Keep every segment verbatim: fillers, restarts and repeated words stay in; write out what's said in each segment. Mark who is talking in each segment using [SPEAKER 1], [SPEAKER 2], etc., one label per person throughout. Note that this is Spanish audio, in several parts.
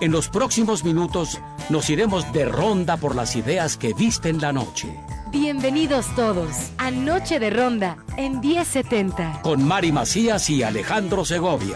[SPEAKER 1] En los próximos minutos nos iremos de ronda por las ideas que visten la noche.
[SPEAKER 2] Bienvenidos todos a Noche de Ronda en diez setenta.
[SPEAKER 1] Con Mari Macías y Alejandro Segovia.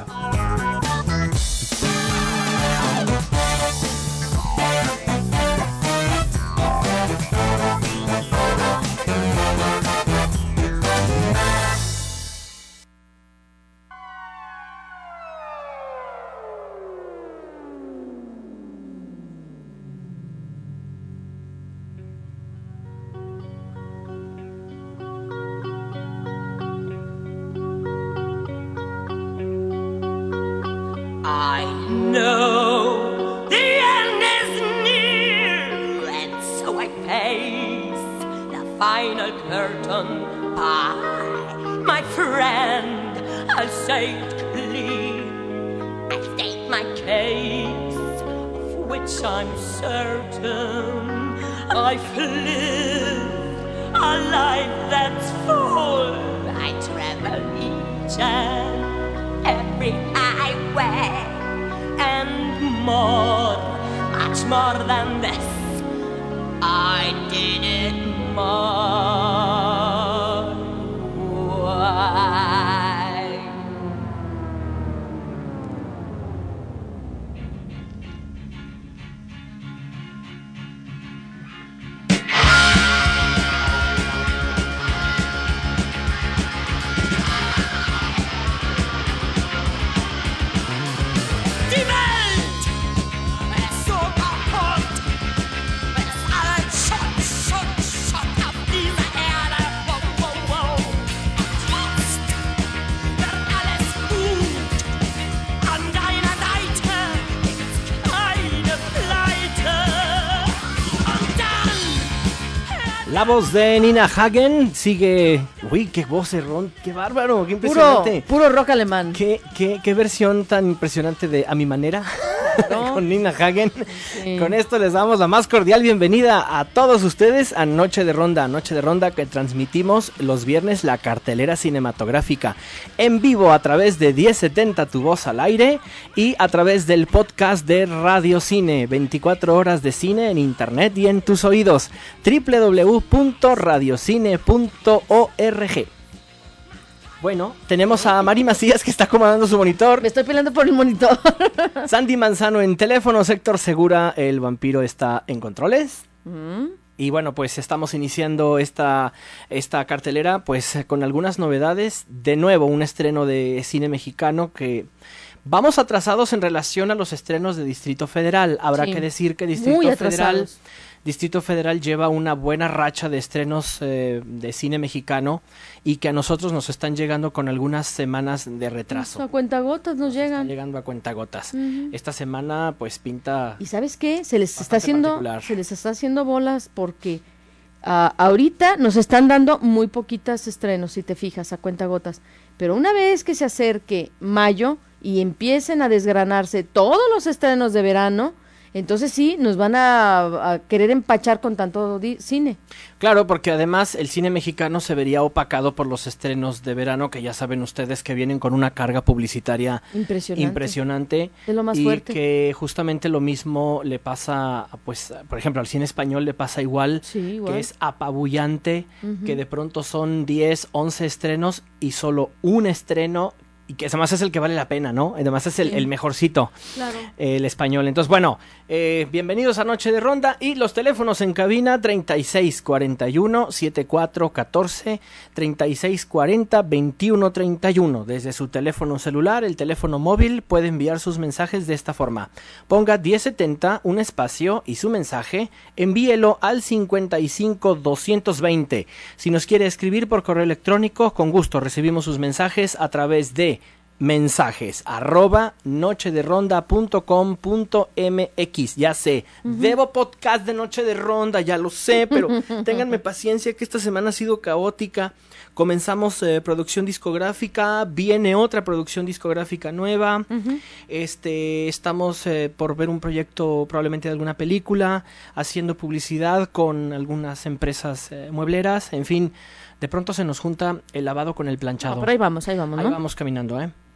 [SPEAKER 3] I know the end is near, and so I face the final curtain. Bye, my friend, I'll say it clear. I state my case, of which I'm certain. I've lived a life that's full. I travel each and every highway, and more, much more than this, I did it my way.
[SPEAKER 4] La voz de Nina Hagen sigue... Uy, qué voz, Ron, qué bárbaro, qué impresionante.
[SPEAKER 5] Puro, puro rock alemán.
[SPEAKER 4] Qué, qué, qué versión tan impresionante de A Mi Manera, ¿no? Con Nina Hagen. Sí. Con esto les damos la más cordial bienvenida a todos ustedes a Noche de Ronda. Noche de Ronda que transmitimos los viernes la cartelera cinematográfica en vivo a través de diez setenta Tu Voz al Aire y a través del podcast de Radio Cine. veinticuatro horas de cine en internet y en tus oídos. doble u doble u doble u punto radiocine punto org. Bueno, tenemos a Mari Macías que está acomodando su monitor.
[SPEAKER 5] Me estoy peleando por el monitor.
[SPEAKER 4] Sandy Manzano en teléfonos, Héctor Segura, el vampiro, está en controles. Mm. Y bueno, pues estamos iniciando esta, esta cartelera pues con algunas novedades. De nuevo, un estreno de cine mexicano que... Vamos atrasados en relación a los estrenos de Distrito Federal. Habrá sí, que decir que Distrito Federal... Distrito Federal lleva una buena racha de estrenos eh, de cine mexicano y que a nosotros nos están llegando con algunas semanas de retraso.
[SPEAKER 5] A cuentagotas nos, nos llegan.
[SPEAKER 4] Están llegando a cuentagotas. Uh-huh. Esta semana pues pinta...
[SPEAKER 5] ¿Y sabes qué? Se les está haciendo se les está haciendo bolas porque uh, ahorita nos están dando muy poquitas estrenos, si te fijas, a cuentagotas. Pero una vez que se acerque mayo y empiecen a desgranarse todos los estrenos de verano, entonces sí, nos van a, a querer empachar con tanto di- cine.
[SPEAKER 4] Claro, porque además el cine mexicano se vería opacado por los estrenos de verano, que ya saben ustedes que vienen con una carga publicitaria impresionante. impresionante
[SPEAKER 5] es lo más
[SPEAKER 4] y
[SPEAKER 5] fuerte.
[SPEAKER 4] Que justamente lo mismo le pasa, pues, por ejemplo, al cine español le pasa igual,
[SPEAKER 5] sí, igual.
[SPEAKER 4] que es apabullante, uh-huh. que de pronto son diez, once estrenos y solo un estreno, y que además es el que vale la pena, ¿no? Además es el, sí. el mejorcito,
[SPEAKER 5] claro.
[SPEAKER 4] eh, el español. Entonces, bueno, eh, bienvenidos a Noche de Ronda y los teléfonos en cabina treinta y seis cuarenta y uno, setenta y cuatro catorce, treinta y seis cuarenta, veintiuno treinta y uno. Desde su teléfono celular, el teléfono móvil, puede enviar sus mensajes de esta forma. Ponga diez setenta, un espacio y su mensaje, envíelo al cincuenta y cinco doscientos veinte. Si nos quiere escribir por correo electrónico, con gusto recibimos sus mensajes a través de mensajes arroba nochederonda punto com punto mx. Ya sé, uh-huh. debo podcast de Noche de Ronda, ya lo sé, pero ténganme paciencia que esta semana ha sido caótica. Comenzamos eh, producción discográfica, viene otra producción discográfica nueva, uh-huh. este estamos eh, por ver un proyecto probablemente de alguna película, haciendo publicidad con algunas empresas eh, muebleras, en fin, de pronto se nos junta el lavado con el planchado.
[SPEAKER 5] No, pero ahí vamos, ahí vamos, ¿no?
[SPEAKER 4] Ahí vamos caminando, ¿eh?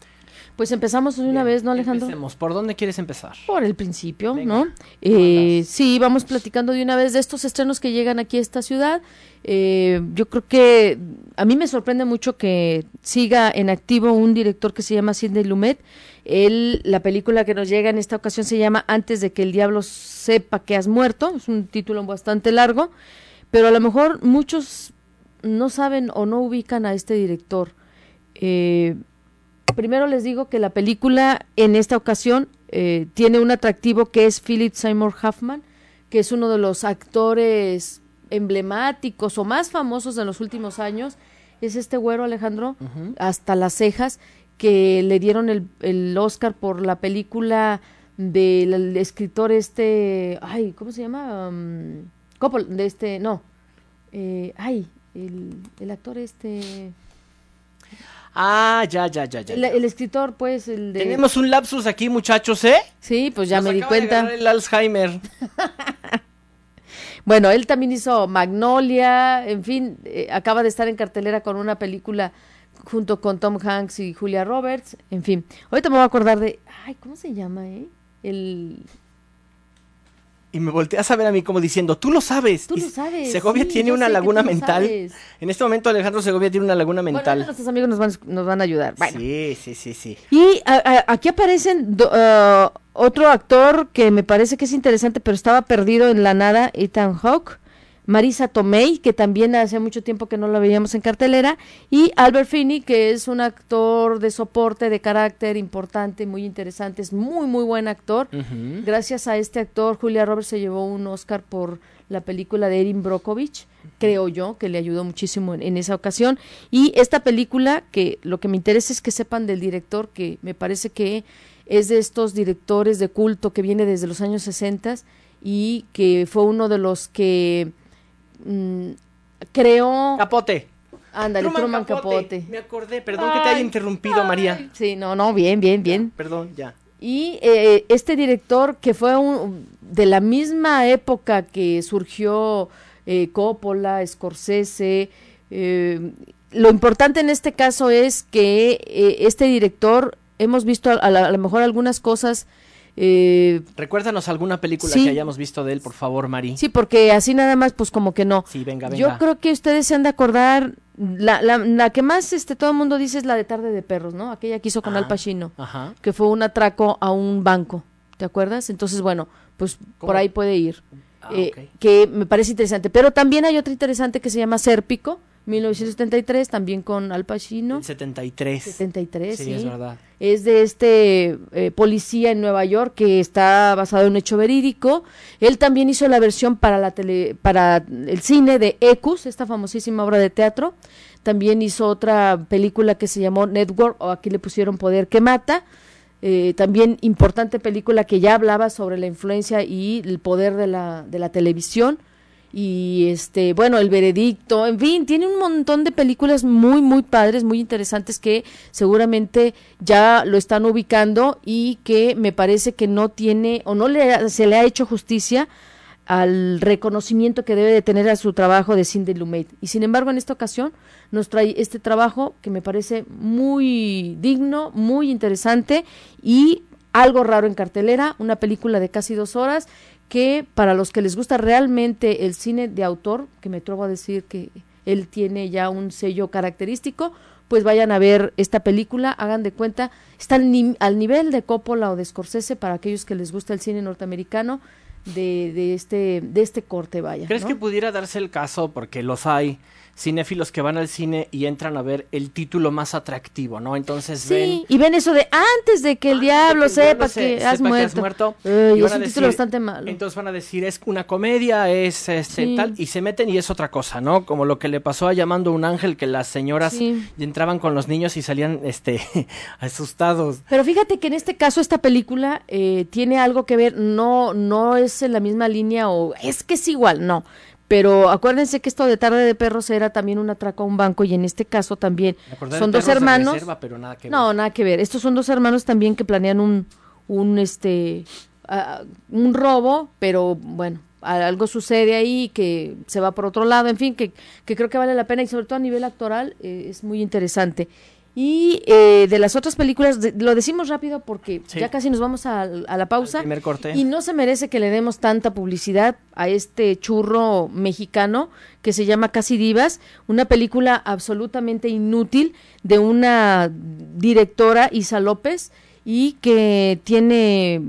[SPEAKER 5] Pues empezamos de una
[SPEAKER 4] Bien,
[SPEAKER 5] vez, ¿no, Alejandro?
[SPEAKER 4] Empecemos. ¿Por dónde quieres empezar?
[SPEAKER 5] Por el principio,
[SPEAKER 4] Venga,
[SPEAKER 5] ¿no? Eh, sí, vamos platicando de una vez de estos estrenos que llegan aquí a esta ciudad. Eh, yo creo que a mí me sorprende mucho que siga en activo un director que se llama Sidney Lumet. Él, la película que nos llega en esta ocasión se llama Antes de que el diablo sepa que has muerto. Es un título bastante largo, pero a lo mejor muchos no saben o no ubican a este director. Eh, primero les digo que la película en esta ocasión eh, tiene un atractivo que es Philip Seymour Hoffman, que es uno de los actores emblemáticos o más famosos de los últimos años. Es este güero, Alejandro, uh-huh. hasta las cejas, que le dieron el, el Oscar por la película del escritor este, ay, ¿cómo se llama? Um, Coppola, de este, no, eh, ay, el, el actor este...
[SPEAKER 4] Ah, ya, ya, ya, ya.
[SPEAKER 5] El, el escritor, pues, el de...
[SPEAKER 4] Tenemos un lapsus aquí, muchachos, ¿eh?
[SPEAKER 5] Sí, pues ya
[SPEAKER 4] Nos
[SPEAKER 5] me di
[SPEAKER 4] acaba de
[SPEAKER 5] cuenta.
[SPEAKER 4] agarrar el Alzheimer.
[SPEAKER 5] Bueno, él también hizo Magnolia, en fin, eh, acaba de estar en cartelera con una película junto con Tom Hanks y Julia Roberts, en fin. Ahorita me voy a acordar de... Ay, ¿cómo se llama, eh? El...
[SPEAKER 4] Y me volteas a ver a mí como diciendo, tú lo sabes.
[SPEAKER 5] Tú
[SPEAKER 4] y
[SPEAKER 5] lo sabes.
[SPEAKER 4] Segovia
[SPEAKER 5] sí,
[SPEAKER 4] tiene una laguna mental.
[SPEAKER 5] Sabes.
[SPEAKER 4] En este momento Alejandro Segovia tiene una laguna mental.
[SPEAKER 5] Bueno, nuestros amigos nos van, nos van a ayudar. Bueno.
[SPEAKER 4] Sí, sí, sí, sí.
[SPEAKER 5] Y a, a, aquí aparecen do, uh, otro actor que me parece que es interesante, pero estaba perdido en la nada, Ethan Hawke, Marisa Tomei, que también hace mucho tiempo que no la veíamos en cartelera, y Albert Finney, que es un actor de soporte, de carácter importante, muy interesante, es muy, muy buen actor. Uh-huh. Gracias a este actor, Julia Roberts se llevó un Oscar por la película de Erin Brockovich, uh-huh. creo yo, que le ayudó muchísimo en, en esa ocasión. Y esta película, que lo que me interesa es que sepan del director, que me parece que es de estos directores de culto que viene desde los años sesenta y que fue uno de los que Mm, creó
[SPEAKER 4] Capote.
[SPEAKER 5] Ándale, Truman, Truman Capote. Capote.
[SPEAKER 4] Me acordé, perdón ay, que te haya interrumpido, ay. María.
[SPEAKER 5] Sí, no, no, bien, bien, bien.
[SPEAKER 4] Ya, perdón, ya.
[SPEAKER 5] Y eh, este director que fue un, de la misma época que surgió eh, Coppola, Scorsese, eh, lo importante en este caso es que eh, este director, hemos visto a, a, la, a lo mejor algunas cosas. Eh,
[SPEAKER 4] Recuérdanos alguna película
[SPEAKER 5] sí,
[SPEAKER 4] que hayamos visto de él, por favor, Mari.
[SPEAKER 5] Sí, porque así nada más, pues como que no.
[SPEAKER 4] Sí, venga, venga.
[SPEAKER 5] Yo creo que ustedes se han de acordar, la, la, la que más este todo el mundo dice es la de Tarde de Perros, ¿no? Aquella que hizo con ah, Al Pacino,
[SPEAKER 4] ajá.
[SPEAKER 5] que fue un atraco a un banco, ¿te acuerdas? Entonces, bueno, pues ¿cómo? Por ahí puede ir, ah, eh, okay. que me parece interesante. Pero también hay otra interesante que se llama Sérpico, mil novecientos setenta y tres, también con Al Pacino.
[SPEAKER 4] El setenta y tres.
[SPEAKER 5] setenta y tres, sí, sí.
[SPEAKER 4] Es verdad.
[SPEAKER 5] Es de este eh, policía en Nueva York que está basado en un hecho verídico. Él también hizo la versión para la tele, para el cine de Ecus, esta famosísima obra de teatro. También hizo otra película que se llamó Network, o aquí le pusieron Poder que Mata. Eh, también importante película que ya hablaba sobre la influencia y el poder de la, de la televisión. Y este, bueno, El Veredicto, en fin, tiene un montón de películas muy, muy padres, muy interesantes que seguramente ya lo están ubicando y que me parece que no tiene o no le se le ha hecho justicia al reconocimiento que debe de tener a su trabajo de Sidney Lumet. Y sin embargo, en esta ocasión nos trae este trabajo que me parece muy digno, muy interesante y algo raro en cartelera, una película de casi dos horas que para los que les gusta realmente el cine de autor, que me atrevo a decir que él tiene ya un sello característico, pues vayan a ver esta película, hagan de cuenta, está al, ni- al nivel de Coppola o de Scorsese para aquellos que les gusta el cine norteamericano de, de este de este corte, vaya.
[SPEAKER 4] ¿Crees
[SPEAKER 5] ¿no?
[SPEAKER 4] que pudiera darse el caso, porque los hay, cinéfilos que van al cine y entran a ver el título más atractivo, ¿no? Entonces
[SPEAKER 5] sí,
[SPEAKER 4] ven...
[SPEAKER 5] y ven eso de antes de que el diablo
[SPEAKER 4] de que el
[SPEAKER 5] sepa,
[SPEAKER 4] se-
[SPEAKER 5] que,
[SPEAKER 4] sepa
[SPEAKER 5] has
[SPEAKER 4] que has
[SPEAKER 5] muerto.
[SPEAKER 4] muerto,
[SPEAKER 5] Eh,
[SPEAKER 4] y
[SPEAKER 5] es
[SPEAKER 4] van a
[SPEAKER 5] un
[SPEAKER 4] decir-
[SPEAKER 5] título bastante malo.
[SPEAKER 4] Entonces van a decir, es una comedia, es este
[SPEAKER 5] Sí.
[SPEAKER 4] tal, y se meten y es otra cosa, ¿no? Como lo que le pasó a Llamando a un Ángel, que las señoras
[SPEAKER 5] Sí.
[SPEAKER 4] entraban con los niños y salían este asustados.
[SPEAKER 5] Pero fíjate que en este caso esta película eh, tiene algo que ver, no no es en la misma línea o es que es igual, no. Pero acuérdense que esto de Tarde de Perros era también un atraco a un banco y en este caso también
[SPEAKER 4] Me acordé
[SPEAKER 5] son
[SPEAKER 4] de
[SPEAKER 5] dos
[SPEAKER 4] Perros de
[SPEAKER 5] hermanos.
[SPEAKER 4] Reserva, pero nada que ver.
[SPEAKER 5] No, nada que ver. Estos son dos hermanos también que planean un un este uh, un robo, pero bueno, algo sucede ahí que se va por otro lado, en fin, que, que creo que vale la pena y sobre todo a nivel actoral eh, es muy interesante. Y eh, de las otras películas, de, lo decimos rápido porque
[SPEAKER 4] sí.
[SPEAKER 5] ya casi nos vamos a, a la pausa.
[SPEAKER 4] Al primer corte.
[SPEAKER 5] Y no se merece que le demos tanta publicidad a este churro mexicano que se llama Casi Divas, una película absolutamente inútil de una directora, Isa López, y que tiene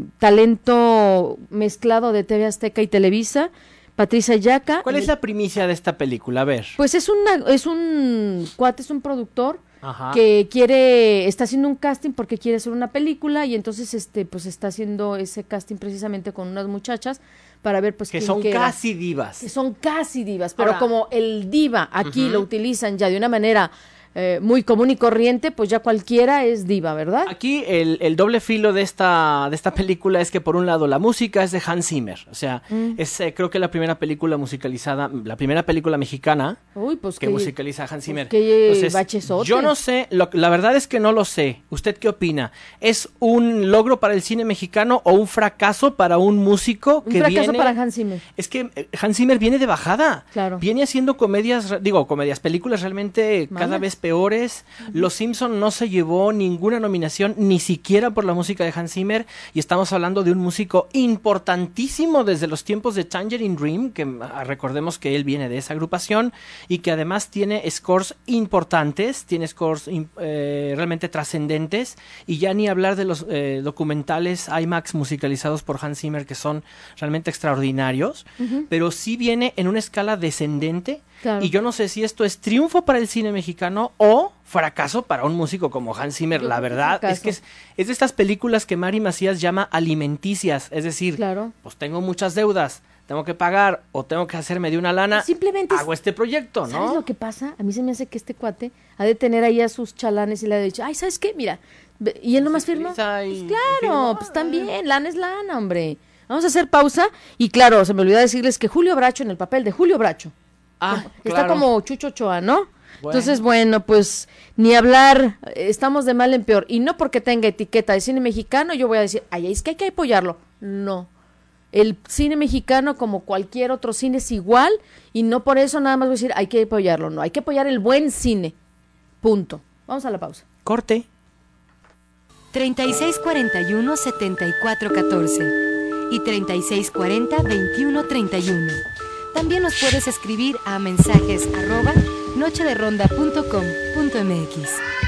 [SPEAKER 5] talento mezclado de T V Azteca y Televisa. Patricia Yaca.
[SPEAKER 4] ¿Cuál es la primicia de esta película? A ver.
[SPEAKER 5] Pues es una, es un cuate, es un productor.
[SPEAKER 4] Ajá.
[SPEAKER 5] Que quiere, está haciendo un casting porque quiere hacer una película y entonces este pues está haciendo ese casting precisamente con unas muchachas para ver pues
[SPEAKER 4] que
[SPEAKER 5] quién
[SPEAKER 4] son
[SPEAKER 5] queda.
[SPEAKER 4] casi divas.
[SPEAKER 5] Que son casi divas, pero
[SPEAKER 4] Ahora,
[SPEAKER 5] como el diva aquí
[SPEAKER 4] uh-huh.
[SPEAKER 5] lo utilizan ya de una manera eh, muy común y corriente, pues ya cualquiera es diva, ¿verdad?
[SPEAKER 4] Aquí el, el doble filo de esta de esta película es que por un lado la música es de Hans Zimmer, o sea, mm. es eh, creo que la primera película musicalizada, la primera película mexicana
[SPEAKER 5] Uy, pues
[SPEAKER 4] que,
[SPEAKER 5] que
[SPEAKER 4] musicaliza Hans Zimmer.
[SPEAKER 5] Pues que
[SPEAKER 4] Entonces,
[SPEAKER 5] bachesote.
[SPEAKER 4] yo no sé, lo, la verdad es que no lo sé. ¿Usted qué opina? ¿Es un logro para el cine mexicano o un fracaso para un músico
[SPEAKER 5] un
[SPEAKER 4] que
[SPEAKER 5] fracaso
[SPEAKER 4] viene?
[SPEAKER 5] para Hans Zimmer.
[SPEAKER 4] Es que Hans Zimmer viene de bajada.
[SPEAKER 5] Claro.
[SPEAKER 4] Viene haciendo comedias, digo, comedias, películas realmente Mala. cada vez peores. Los Simpson no se llevó ninguna nominación, ni siquiera por la música de Hans Zimmer, y estamos hablando de un músico importantísimo desde los tiempos de Tangerine Dream, que recordemos que él viene de esa agrupación, y que además tiene scores importantes, tiene scores eh, realmente trascendentes, y ya ni hablar de los eh, documentales IMAX musicalizados por Hans Zimmer, que son realmente extraordinarios, uh-huh. pero sí viene en una escala descendente. Claro. Y yo no sé si esto es triunfo para el cine mexicano o fracaso para un músico como Hans Zimmer. Yo la verdad es que es, es de estas películas que Mari Macías llama alimenticias, es decir,
[SPEAKER 5] claro.
[SPEAKER 4] pues tengo muchas deudas, tengo que pagar o tengo que hacerme de una lana,
[SPEAKER 5] simplemente
[SPEAKER 4] hago este proyecto, ¿no?
[SPEAKER 5] ¿Sabes lo que pasa? A mí se me hace que este cuate ha de tener ahí a sus chalanes y le ha dicho, ay, ¿sabes qué? Mira, y él nomás firmó. Pues claro, pues también, lana es lana, hombre. Vamos a hacer pausa y claro, se me olvidó decirles que Julio Bracho en el papel de Julio Bracho.
[SPEAKER 4] Ah,
[SPEAKER 5] está
[SPEAKER 4] claro.
[SPEAKER 5] como Chucho Ochoa, ¿no?
[SPEAKER 4] Bueno.
[SPEAKER 5] Entonces, bueno, pues ni hablar, estamos de mal en peor. Y no porque tenga etiqueta de cine mexicano, yo voy a decir, ay, es que hay que apoyarlo. No. El cine mexicano, como cualquier otro cine, es igual. Y no por eso nada más voy a decir, hay que apoyarlo. No, hay que apoyar el buen cine. Punto. Vamos a la pausa.
[SPEAKER 4] Corte.
[SPEAKER 2] treinta y seis cuarenta y uno, setenta y cuatro catorce y treinta y seis cuarenta, veintiuno treinta y uno. También nos puedes escribir a mensajes arroba nochederonda punto com punto m x.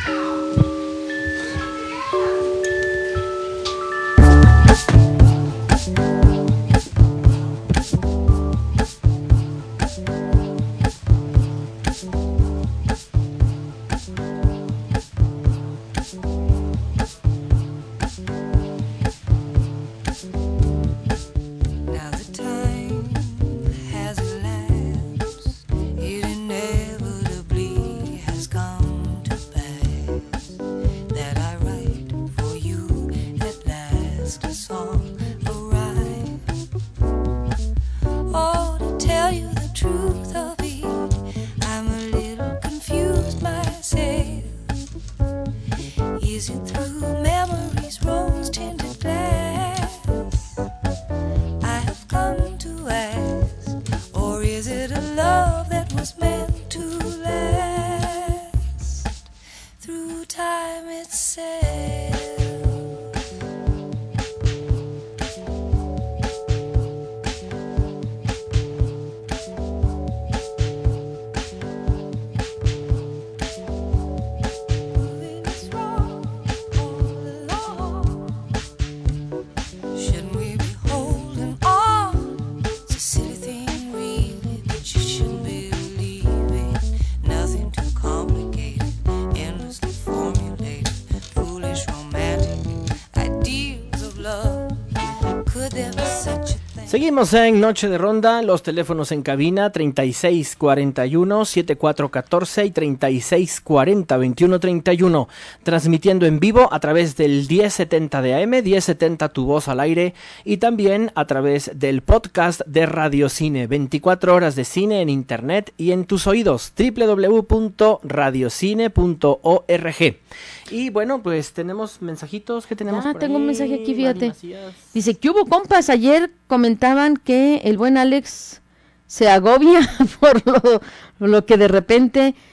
[SPEAKER 4] Seguimos en Noche de Ronda, los teléfonos en cabina treinta y seis cuarenta y uno, setenta y cuatro catorce y treinta y seis cuarenta, veintiuno treinta y uno, transmitiendo en vivo a través del diez setenta de A M, diez setenta Tu Voz al Aire, y también a través del podcast de Radio Cine, veinticuatro horas de cine en internet y en tus oídos, doble u doble u doble u punto radiocine punto org. Y bueno, pues tenemos mensajitos que tenemos.
[SPEAKER 5] Ah,
[SPEAKER 4] por
[SPEAKER 5] tengo
[SPEAKER 4] ahí,
[SPEAKER 5] un mensaje aquí, fíjate.
[SPEAKER 4] Macías.
[SPEAKER 5] Dice, ¿qué hubo, compas? Ayer comentaban que el buen Alex se agobia por lo, lo que de repente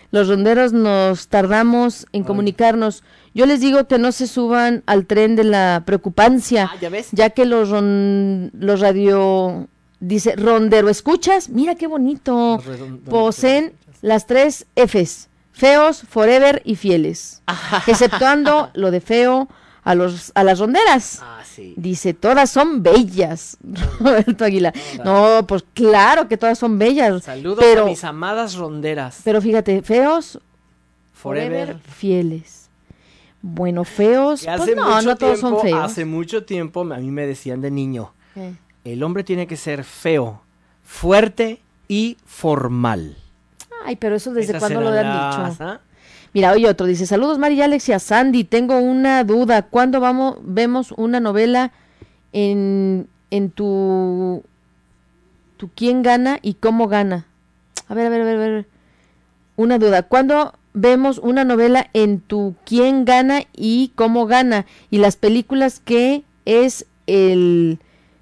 [SPEAKER 5] los ronderos nos tardamos en Ay. comunicarnos. Yo les digo que no se suban al tren de la preocupancia,
[SPEAKER 4] ah, ¿ya ves?
[SPEAKER 5] Ya que los, ron, los radio... Dice, rondero, ¿escuchas? Mira qué bonito. Poseen las tres Fs, feos, forever y fieles. Exceptuando lo de feo a los a las ronderas.
[SPEAKER 4] Ah, sí.
[SPEAKER 5] Dice, todas son bellas. Roberto Aguilar. No, pues claro que todas son bellas.
[SPEAKER 4] Saludos
[SPEAKER 5] pero,
[SPEAKER 4] a mis amadas ronderas.
[SPEAKER 5] Pero fíjate, feos,
[SPEAKER 4] forever,
[SPEAKER 5] forever fieles. Bueno, feos, pues no, no todos
[SPEAKER 4] tiempo,
[SPEAKER 5] son feos.
[SPEAKER 4] Hace mucho tiempo a mí me decían de niño,
[SPEAKER 5] ¿Eh?
[SPEAKER 4] el hombre tiene que ser feo, fuerte y formal.
[SPEAKER 5] Ay, pero eso desde cuándo lo han dicho.
[SPEAKER 4] ¿Ah?
[SPEAKER 5] Mira, oye otro, dice, saludos Mari y Alex y a Sandy, tengo una duda, ¿cuándo vamos, vemos una novela en, en tu, tu quién gana y cómo gana? A ver, a ver, a ver, a ver, una duda, ¿cuándo vemos una novela en tu quién gana y cómo gana? Y las películas que es el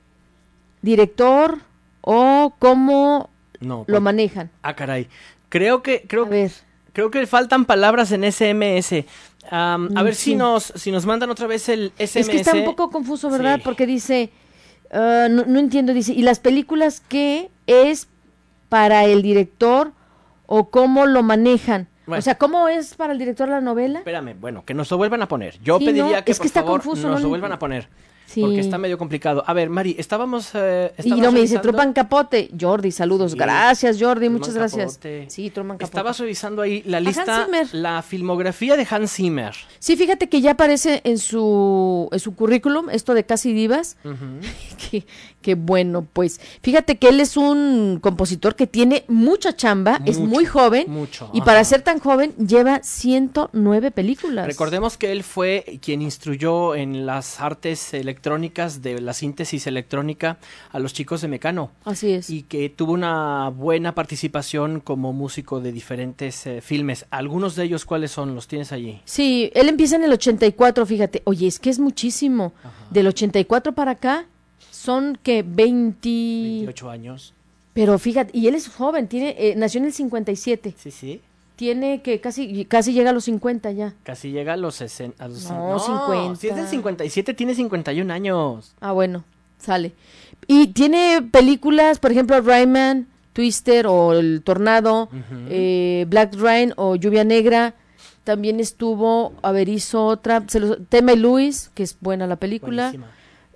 [SPEAKER 5] director o cómo
[SPEAKER 4] no,
[SPEAKER 5] lo manejan.
[SPEAKER 4] Ah, caray. Creo que creo,
[SPEAKER 5] a ver.
[SPEAKER 4] creo que faltan palabras en S M S. Um, a ver sí. si nos si nos mandan otra vez el S M S.
[SPEAKER 5] Es que está un poco confuso, ¿verdad?
[SPEAKER 4] Sí.
[SPEAKER 5] Porque dice, uh, no, no entiendo, dice, ¿y las películas qué es para el director o cómo lo manejan? Bueno. O sea, ¿cómo es para el director la novela?
[SPEAKER 4] Espérame, bueno, que nos lo vuelvan a poner. Yo
[SPEAKER 5] sí,
[SPEAKER 4] pediría
[SPEAKER 5] no,
[SPEAKER 4] que
[SPEAKER 5] es
[SPEAKER 4] por
[SPEAKER 5] que está
[SPEAKER 4] favor
[SPEAKER 5] confuso,
[SPEAKER 4] nos
[SPEAKER 5] ¿no?
[SPEAKER 4] lo vuelvan a poner.
[SPEAKER 5] Sí.
[SPEAKER 4] Porque está medio complicado. A ver, Mari, estábamos... Eh,
[SPEAKER 5] y no me
[SPEAKER 4] revisando...
[SPEAKER 5] dice Truman Capote. Jordi, saludos. Sí. Gracias, Jordi,
[SPEAKER 4] Truman
[SPEAKER 5] muchas gracias.
[SPEAKER 4] Capote.
[SPEAKER 5] Sí, Truman Capote.
[SPEAKER 4] Estabas revisando ahí la lista, la filmografía de Hans Zimmer.
[SPEAKER 5] Sí, fíjate que ya aparece en su en su currículum esto de Casi Divas.
[SPEAKER 4] Uh-huh.
[SPEAKER 5] Qué, qué bueno, pues. Fíjate que él es un compositor que tiene mucha chamba, mucho, es muy joven.
[SPEAKER 4] Mucho.
[SPEAKER 5] Y
[SPEAKER 4] Ajá.
[SPEAKER 5] para ser tan joven lleva ciento nueve películas.
[SPEAKER 4] Recordemos que él fue quien instruyó en las artes electrónicas de la síntesis electrónica a los chicos de Mecano.
[SPEAKER 5] Así es.
[SPEAKER 4] Y que tuvo una buena participación como músico de diferentes eh, filmes. Algunos de ellos, ¿cuáles son? ¿Los tienes allí?
[SPEAKER 5] Sí, él empieza en el ochenta y cuatro, fíjate. Oye, es que es muchísimo. Ajá. Del ochenta y cuatro para acá son que veinte...
[SPEAKER 4] veintiocho años.
[SPEAKER 5] Pero fíjate, y él es joven, tiene eh, nació en el cincuenta y siete.
[SPEAKER 4] Sí, sí.
[SPEAKER 5] Tiene que casi casi llega a los cincuenta ya.
[SPEAKER 4] Casi llega a los sesenta. A los,
[SPEAKER 5] no, no, cincuenta.
[SPEAKER 4] Si es del cincuenta y siete, tiene cincuenta y un años.
[SPEAKER 5] Ah, bueno, sale. Y tiene películas, por ejemplo, Rayman, Twister o El Tornado, uh-huh. eh, Black Rain o Lluvia Negra. También estuvo, a ver, hizo otra, se los, Thelma y Louise, que es buena la película. Buenísima.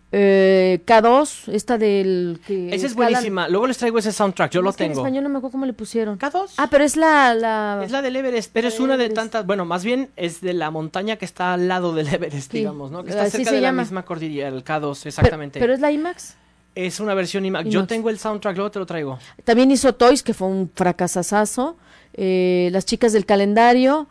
[SPEAKER 5] Eh, K dos, esta del... que
[SPEAKER 4] Esa es
[SPEAKER 5] escalan...
[SPEAKER 4] buenísima, luego les traigo ese soundtrack, yo
[SPEAKER 5] no,
[SPEAKER 4] lo
[SPEAKER 5] es que
[SPEAKER 4] tengo.
[SPEAKER 5] En español no me acuerdo cómo le pusieron.
[SPEAKER 4] ¿K dos?
[SPEAKER 5] Ah, pero es la... la...
[SPEAKER 4] Es la del Everest, pero es una de tantas, bueno, más bien es de la montaña que está al lado del Everest, sí. digamos, ¿no? Que está
[SPEAKER 5] Así
[SPEAKER 4] cerca de
[SPEAKER 5] llama.
[SPEAKER 4] la misma cordillera, el K dos, exactamente.
[SPEAKER 5] Pero, pero es la IMAX.
[SPEAKER 4] Es una versión IMAX. IMAX. Yo tengo el soundtrack, luego te lo traigo.
[SPEAKER 5] También hizo Toys, que fue un fracasazazo. Eh, Las chicas del calendario.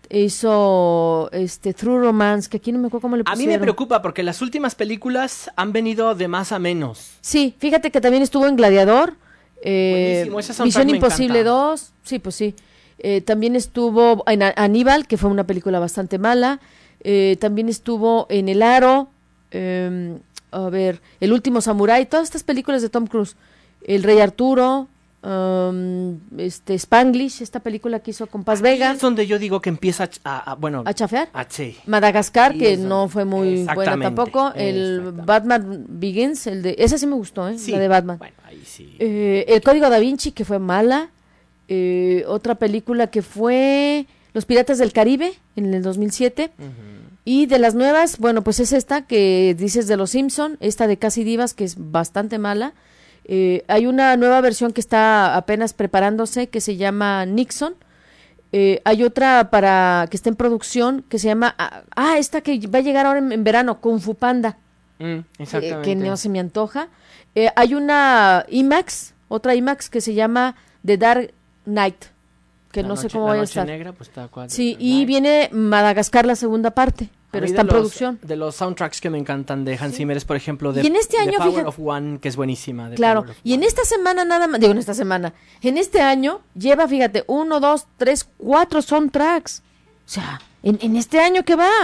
[SPEAKER 5] Hizo este True Romance, que aquí no me acuerdo cómo le pusieron.
[SPEAKER 4] A mí me preocupa porque las últimas películas han venido de más a menos.
[SPEAKER 5] Sí, fíjate que también estuvo en Gladiador. Eh, Misión Imposible dos. Sí, pues sí. Eh, también estuvo en Aníbal, que fue una película bastante mala. Eh, también estuvo en El Aro. Eh, a ver, El Último Samurái. Todas estas películas de Tom Cruise. El Rey Arturo. Um, este Spanglish, esta película que hizo con Paz Vega.
[SPEAKER 4] Es donde yo digo que empieza a, a bueno,
[SPEAKER 5] a chafear.
[SPEAKER 4] A, sí.
[SPEAKER 5] Madagascar, sí, que no fue muy buena tampoco. El
[SPEAKER 4] exactamente.
[SPEAKER 5] Batman Begins, el de esa sí me gustó, ¿eh?
[SPEAKER 4] Sí.
[SPEAKER 5] La de Batman.
[SPEAKER 4] Bueno, ahí sí.
[SPEAKER 5] Eh, el Código Da Vinci, que fue mala. Eh, otra película que fue Los Piratas del Caribe en el dos mil siete. Uh-huh. Y de las nuevas, bueno, pues es esta que dices de Los Simpson, esta de Casi Divas, que es bastante mala. Eh, hay una nueva versión que está apenas preparándose que se llama Nixon. Eh, hay otra para que está en producción que se llama ah esta que va a llegar ahora en, en verano, Kung Fu Panda.
[SPEAKER 4] Mm, exactamente.
[SPEAKER 5] Eh, que no se me antoja. Eh, hay una IMAX, otra IMAX que se llama The Dark Knight, que
[SPEAKER 4] la
[SPEAKER 5] no
[SPEAKER 4] noche,
[SPEAKER 5] sé cómo
[SPEAKER 4] la
[SPEAKER 5] va a
[SPEAKER 4] noche
[SPEAKER 5] estar.
[SPEAKER 4] Negra, pues, está cual,
[SPEAKER 5] sí, y
[SPEAKER 4] Night.
[SPEAKER 5] Viene Madagascar la segunda parte. Pero está en
[SPEAKER 4] los,
[SPEAKER 5] producción.
[SPEAKER 4] De los soundtracks que me encantan de Hans sí. Zimmer es, por ejemplo, de,
[SPEAKER 5] y en este año,
[SPEAKER 4] The Power
[SPEAKER 5] fíjate,
[SPEAKER 4] of One, que es buenísima.
[SPEAKER 5] Claro, y en esta semana nada más, digo en esta semana, en este año lleva, fíjate, uno, dos, tres, cuatro soundtracks. O sea, en, en este año, ¿qué va?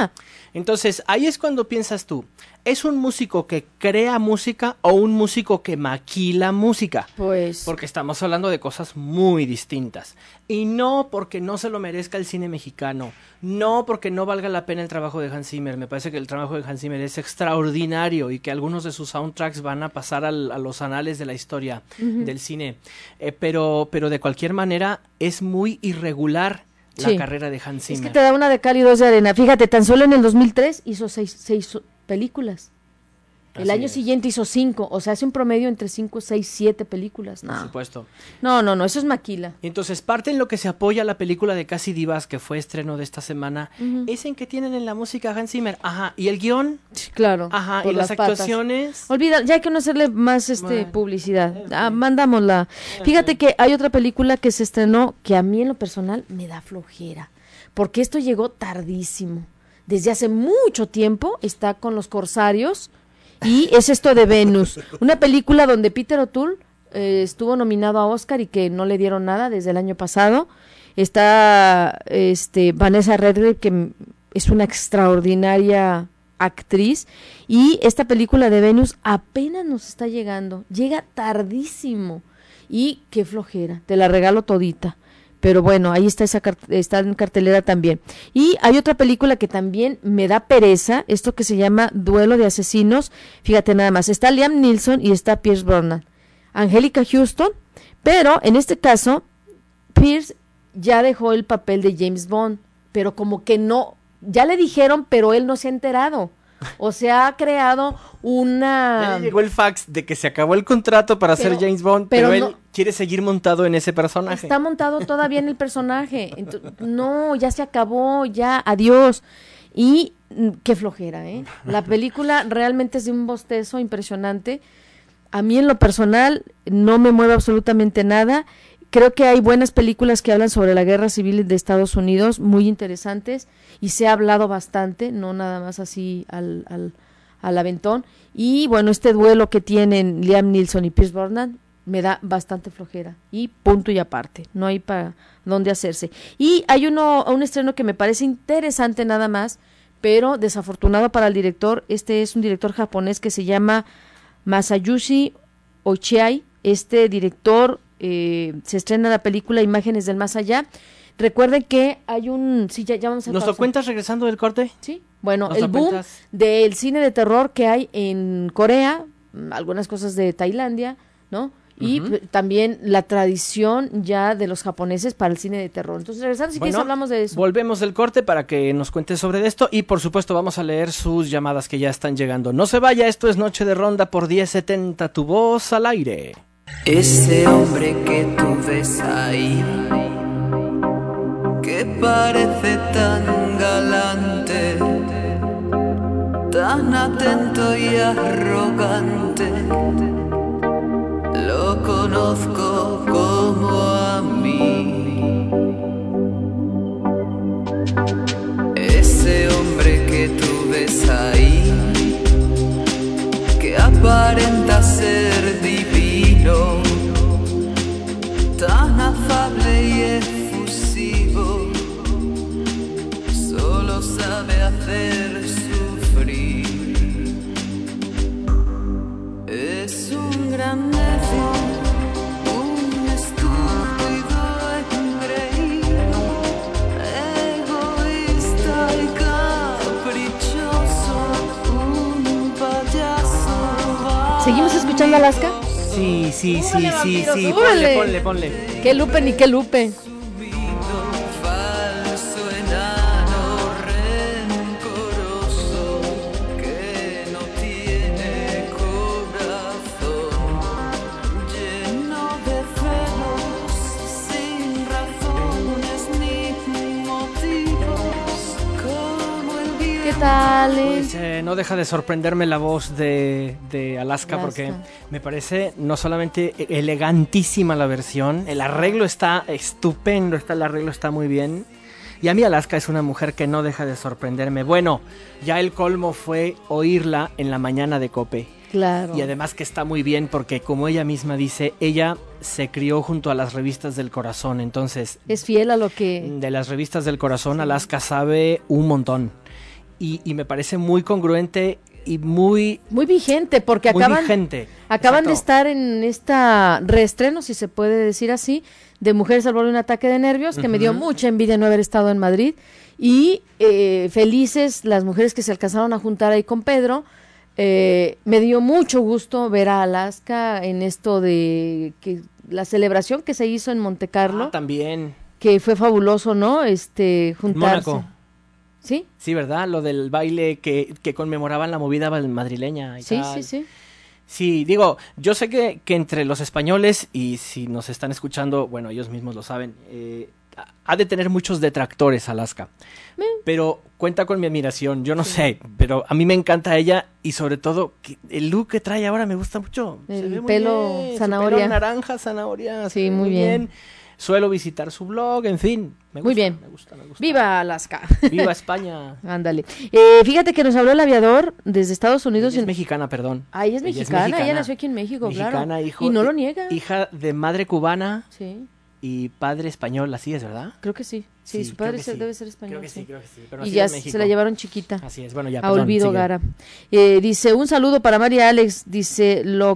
[SPEAKER 4] Entonces, ahí es cuando piensas tú, ¿es un músico que crea música o un músico que maquila música?
[SPEAKER 5] Pues...
[SPEAKER 4] Porque estamos hablando de cosas muy distintas. Y no porque no se lo merezca el cine mexicano, no porque no valga la pena el trabajo de Hans Zimmer. Me parece que el trabajo de Hans Zimmer es extraordinario y que algunos de sus soundtracks van a pasar al, a los anales de la historia uh-huh. del cine. Eh, pero, pero de cualquier manera es muy irregular la sí. carrera de Hans Zimmer.
[SPEAKER 5] Es que te da una de cal y dos de arena. Fíjate, tan solo en el dos mil tres hizo seis, seis películas. El Así año es. siguiente hizo cinco, o sea, hace un promedio entre cinco, seis, siete películas. No.
[SPEAKER 4] Por supuesto.
[SPEAKER 5] No, no, no, eso es maquila.
[SPEAKER 4] Y entonces, parte en lo que se apoya la película de Casi Divas, que fue estreno de esta semana, uh-huh. es en que tienen en la música Hans Zimmer. Ajá, y el guión.
[SPEAKER 5] Sí, claro.
[SPEAKER 4] Ajá, y las, las actuaciones.
[SPEAKER 5] Olvida, ya hay que no hacerle más este bueno, publicidad. Okay. Ah, mandámosla. Okay. Fíjate que hay otra película que se estrenó que a mí en lo personal me da flojera, porque esto llegó tardísimo. Desde hace mucho tiempo está con los corsarios. Y es esto de Venus, una película donde Peter O'Toole eh, estuvo nominado a Oscar y que no le dieron nada desde el año pasado. Está este Vanessa Redgrave, que es una extraordinaria actriz, y esta película de Venus apenas nos está llegando, llega tardísimo, y qué flojera, te la regalo todita. Pero bueno, ahí está esa está en cartelera también. Y hay otra película que también me da pereza, esto que se llama Duelo de Asesinos. Fíjate nada más, está Liam Neeson y está Pierce Brosnan, Angélica Houston, pero en este caso Pierce ya dejó el papel de James Bond, pero como que no, ya le dijeron, pero él no se ha enterado. O sea, ha creado una...
[SPEAKER 4] Ya le llegó el fax de que se acabó el contrato para pero, ser James Bond, pero, pero él no, quiere seguir montado en ese personaje.
[SPEAKER 5] Está montado todavía en el personaje. Entonces, no, ya se acabó, ya, adiós. Y qué flojera, ¿eh? La película realmente es de un bostezo impresionante. A mí en lo personal no me mueve absolutamente nada. Creo que hay buenas películas que hablan sobre la guerra civil de Estados Unidos, muy interesantes, y se ha hablado bastante, no nada más así al, al, al aventón. Y bueno, este duelo que tienen Liam Neeson y Pierce Brosnan me da bastante flojera, y punto y aparte, no hay para dónde hacerse. Y hay uno, un estreno que me parece interesante nada más, pero desafortunado para el director. Este es un director japonés que se llama Masayushi Ochiai. Este director... Eh, se estrena la película Imágenes del Más Allá. Recuerden que hay un... Sí, ya, ya vamos a
[SPEAKER 4] ¿Nos pausa. Lo cuentas regresando del corte?
[SPEAKER 5] Sí. Bueno, el boom cuentas? del cine de terror que hay en Corea, algunas cosas de Tailandia, ¿no? Y uh-huh. p- también la tradición ya de los japoneses para el cine de terror. Entonces, regresando, si bueno, quieres, hablamos de eso.
[SPEAKER 4] Volvemos del corte para que nos cuentes sobre esto y, por supuesto, vamos a leer sus llamadas que ya están llegando. No se vaya, esto es Noche de Ronda por diez setenta, tu voz al aire.
[SPEAKER 6] Ese hombre que tú ves ahí, que parece tan galante, tan atento y arrogante, lo conozco como a mí. Ese hombre que tú ves ahí, que aparenta ser divino, tan afable y efusivo, solo sabe hacer sufrir. Es un gran necio, un estúpido engreído, egoísta y caprichoso, un payaso.
[SPEAKER 5] ¿Seguimos escuchando Alaska?
[SPEAKER 4] Sí, sí, sí, sí, sí, ponle, ponle, ponle.
[SPEAKER 5] Qué lupe ni qué lupe.
[SPEAKER 4] Pues, eh, no deja de sorprenderme la voz de, de Alaska, Alaska porque me parece no solamente elegantísima la versión, el arreglo está estupendo, está, el arreglo está muy bien, y a mí Alaska es una mujer que no deja de sorprenderme. Bueno, ya el colmo fue oírla en la mañana de Cope.
[SPEAKER 5] Claro.
[SPEAKER 4] Y además que está muy bien porque, como ella misma dice, ella se crió junto a las revistas del corazón, entonces...
[SPEAKER 5] Es fiel a lo que...
[SPEAKER 4] De las revistas del corazón, sí. Alaska sabe un montón. y, y me parece muy congruente y muy...
[SPEAKER 5] Muy vigente, porque
[SPEAKER 4] muy
[SPEAKER 5] acaban,
[SPEAKER 4] vigente.
[SPEAKER 5] acaban
[SPEAKER 4] Exacto.
[SPEAKER 5] de estar en esta reestreno, si se puede decir así, de Mujeres al borde de un ataque de nervios, que uh-huh. me dio mucha envidia no haber estado en Madrid, y eh, felices las mujeres que se alcanzaron a juntar ahí con Pedro. Eh, me dio mucho gusto ver a Alaska en esto de que la celebración que se hizo en Monte Carlo.
[SPEAKER 4] Ah, también.
[SPEAKER 5] Que fue fabuloso, ¿no? Este, juntarse.
[SPEAKER 4] Mónaco.
[SPEAKER 5] ¿Sí?
[SPEAKER 4] Sí, ¿verdad? Lo del baile que, que conmemoraban la movida madrileña y
[SPEAKER 5] sí,
[SPEAKER 4] tal.
[SPEAKER 5] Sí, sí, sí.
[SPEAKER 4] Sí, digo, yo sé que, que entre los españoles, y si nos están escuchando, bueno, ellos mismos lo saben, eh, ha de tener muchos detractores Alaska. ¿Eh? Pero cuenta con mi admiración, yo no sí. sé, pero a mí me encanta ella y sobre todo que el look que trae ahora me gusta mucho.
[SPEAKER 5] El
[SPEAKER 4] se ve muy
[SPEAKER 5] pelo
[SPEAKER 4] bien,
[SPEAKER 5] zanahoria.
[SPEAKER 4] Su pelo naranja, zanahoria.
[SPEAKER 5] Sí, muy bien. bien.
[SPEAKER 4] Suelo visitar su blog, en fin. Me gusta,
[SPEAKER 5] muy bien.
[SPEAKER 4] Me gusta, me gusta.
[SPEAKER 5] ¡Viva Alaska!
[SPEAKER 4] ¡Viva España!
[SPEAKER 5] Ándale. Eh, fíjate que nos habló el aviador desde Estados Unidos.
[SPEAKER 4] Ella es mexicana, perdón.
[SPEAKER 5] Ah, ella es mexicana, ella, es mexicana. ella nació aquí en México,
[SPEAKER 4] mexicana,
[SPEAKER 5] claro.
[SPEAKER 4] Hijo,
[SPEAKER 5] y no lo niega.
[SPEAKER 4] Hija de madre cubana
[SPEAKER 5] sí.
[SPEAKER 4] y padre español, así es, ¿verdad?
[SPEAKER 5] Creo que sí. Sí, sí su padre se, sí. debe ser español.
[SPEAKER 4] Creo que sí, sí creo que sí. Pero
[SPEAKER 5] y ya se la llevaron chiquita.
[SPEAKER 4] Así es, bueno, ya,
[SPEAKER 5] a
[SPEAKER 4] perdón,
[SPEAKER 5] Olvido
[SPEAKER 4] sigue.
[SPEAKER 5] Gara. Eh, dice, un saludo para María Alex, dice, lo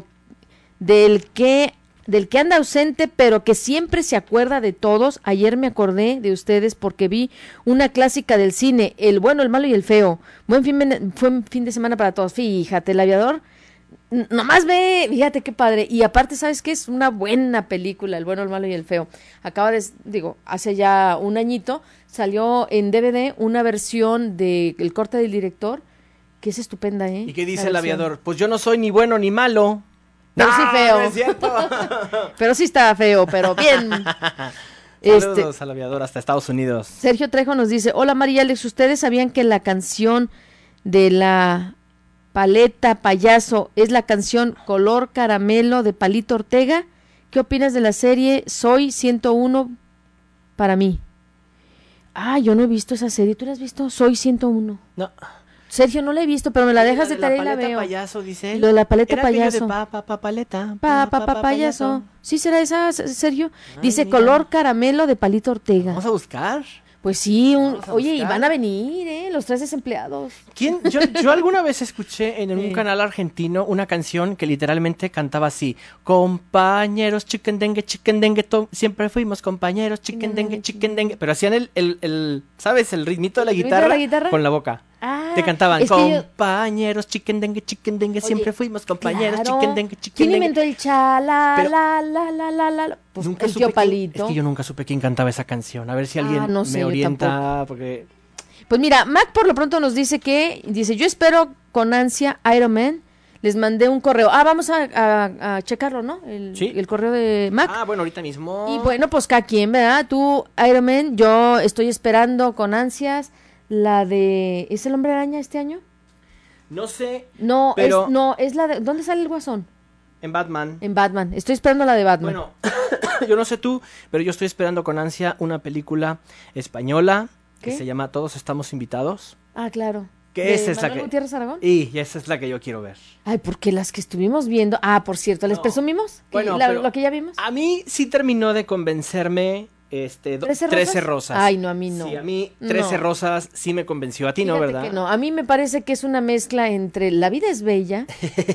[SPEAKER 5] del que... del que anda ausente, pero que siempre se acuerda de todos. Ayer me acordé de ustedes porque vi una clásica del cine, El bueno, el malo y el feo. Buen fin, fue fin de semana para todos. Fíjate, El aviador, n- nomás ve, fíjate qué padre. Y aparte, ¿sabes qué? Es una buena película, El bueno, el malo y el feo. Acaba de, digo, hace ya un añito, salió en D V D una versión de el corte del director, que es estupenda, ¿eh?
[SPEAKER 4] ¿Y qué dice el aviador? Pues yo no soy ni bueno ni malo.
[SPEAKER 5] Pero
[SPEAKER 4] no,
[SPEAKER 5] sí feo.
[SPEAKER 4] No es cierto.
[SPEAKER 5] Pero sí está feo, pero bien.
[SPEAKER 4] Saludos
[SPEAKER 5] este,
[SPEAKER 4] al aviador hasta Estados Unidos.
[SPEAKER 5] Sergio Trejo nos dice, hola María Alex, ¿ustedes sabían que la canción de la paleta payaso es la canción Color Caramelo de Palito Ortega? ¿Qué opinas de la serie Soy ciento uno para mí? Ah, yo no he visto esa serie. ¿Tú la has visto? Soy ciento uno.
[SPEAKER 4] No.
[SPEAKER 5] Sergio, no la he visto, pero me la dejas de,
[SPEAKER 4] de
[SPEAKER 5] tarea y la
[SPEAKER 4] paleta
[SPEAKER 5] veo.
[SPEAKER 4] Payaso, dice él.
[SPEAKER 5] Lo de la paleta
[SPEAKER 4] Era
[SPEAKER 5] payaso.
[SPEAKER 4] De pa, pa, pa, paleta.
[SPEAKER 5] Pa, pa, pa, payaso. ¿Sí será esa, Sergio?
[SPEAKER 4] Ay,
[SPEAKER 5] dice
[SPEAKER 4] mira.
[SPEAKER 5] Color Caramelo de Palito Ortega.
[SPEAKER 4] Vamos a buscar.
[SPEAKER 5] Pues sí, un,
[SPEAKER 4] a
[SPEAKER 5] oye, y
[SPEAKER 4] buscar.
[SPEAKER 5] van a venir, ¿eh? Los tres desempleados.
[SPEAKER 4] ¿Quién? Yo, yo alguna vez escuché en un
[SPEAKER 5] Sí.
[SPEAKER 4] canal argentino una canción que literalmente cantaba así: compañeros, chicken dengue, chicken dengue, to- siempre fuimos compañeros, chicken dengue, chicken dengue. Pero hacían el, el, el ¿sabes? El ritmito de la,
[SPEAKER 5] ¿El ritmo
[SPEAKER 4] guitarra,
[SPEAKER 5] de la guitarra?
[SPEAKER 4] con la boca.
[SPEAKER 5] Ah,
[SPEAKER 4] Te cantaban
[SPEAKER 5] es que yo-
[SPEAKER 4] compañeros, chicken dengue, chicken dengue,
[SPEAKER 5] Oye,
[SPEAKER 4] siempre fuimos compañeros,
[SPEAKER 5] claro.
[SPEAKER 4] chicken dengue, chicken
[SPEAKER 5] ¿Quién
[SPEAKER 4] dengue.
[SPEAKER 5] inventó el cha, la,
[SPEAKER 4] Pero-
[SPEAKER 5] la, la, la, la, la, la? Pues
[SPEAKER 4] Nunca
[SPEAKER 5] el
[SPEAKER 4] supe
[SPEAKER 5] tío
[SPEAKER 4] quién-
[SPEAKER 5] Palito.
[SPEAKER 4] es que yo nunca supe quién cantaba esa canción. A ver si
[SPEAKER 5] Ah,
[SPEAKER 4] alguien
[SPEAKER 5] no sé,
[SPEAKER 4] me
[SPEAKER 5] yo
[SPEAKER 4] orienta, porque...
[SPEAKER 5] Pues mira, Mac por lo pronto nos dice que, dice, yo espero con ansia Iron Man. Les mandé un correo. Ah, vamos a, a, a checarlo, ¿no? El,
[SPEAKER 4] Sí.
[SPEAKER 5] el correo de Mac.
[SPEAKER 4] Ah, bueno, ahorita mismo.
[SPEAKER 5] Y bueno, pues cada quien, ¿verdad? Tú, Iron Man, yo estoy esperando con ansias la de... ¿Es el Hombre Araña este año?
[SPEAKER 4] No sé,
[SPEAKER 5] No,
[SPEAKER 4] Pero-
[SPEAKER 5] es, no, es la de... ¿Dónde sale el Guasón?
[SPEAKER 4] en Batman.
[SPEAKER 5] En Batman. Estoy esperando la de Batman.
[SPEAKER 4] Bueno, yo no sé tú, pero yo estoy esperando con ansia una película española que
[SPEAKER 5] ¿Qué?
[SPEAKER 4] se llama Todos estamos invitados.
[SPEAKER 5] Ah, claro.
[SPEAKER 4] Que
[SPEAKER 5] ¿De
[SPEAKER 4] esa es la
[SPEAKER 5] Manuel
[SPEAKER 4] que...
[SPEAKER 5] Gutiérrez Aragón?
[SPEAKER 4] Y esa es la que yo quiero ver.
[SPEAKER 5] Ay, porque las que estuvimos viendo... Ah, por cierto, ¿les
[SPEAKER 4] No.
[SPEAKER 5] presumimos? ¿Que
[SPEAKER 4] Bueno,
[SPEAKER 5] la-
[SPEAKER 4] pero-
[SPEAKER 5] lo que ya vimos.
[SPEAKER 4] A mí sí terminó de convencerme este, do-
[SPEAKER 5] ¿Trece
[SPEAKER 4] Trece
[SPEAKER 5] rosas?
[SPEAKER 4] rosas.
[SPEAKER 5] Ay, no, a mí no.
[SPEAKER 4] Sí, a mí Trece
[SPEAKER 5] No.
[SPEAKER 4] rosas sí me convenció. A ti no,
[SPEAKER 5] Fíjate
[SPEAKER 4] ¿verdad?
[SPEAKER 5] que no. A mí me parece que es una mezcla entre La vida es bella.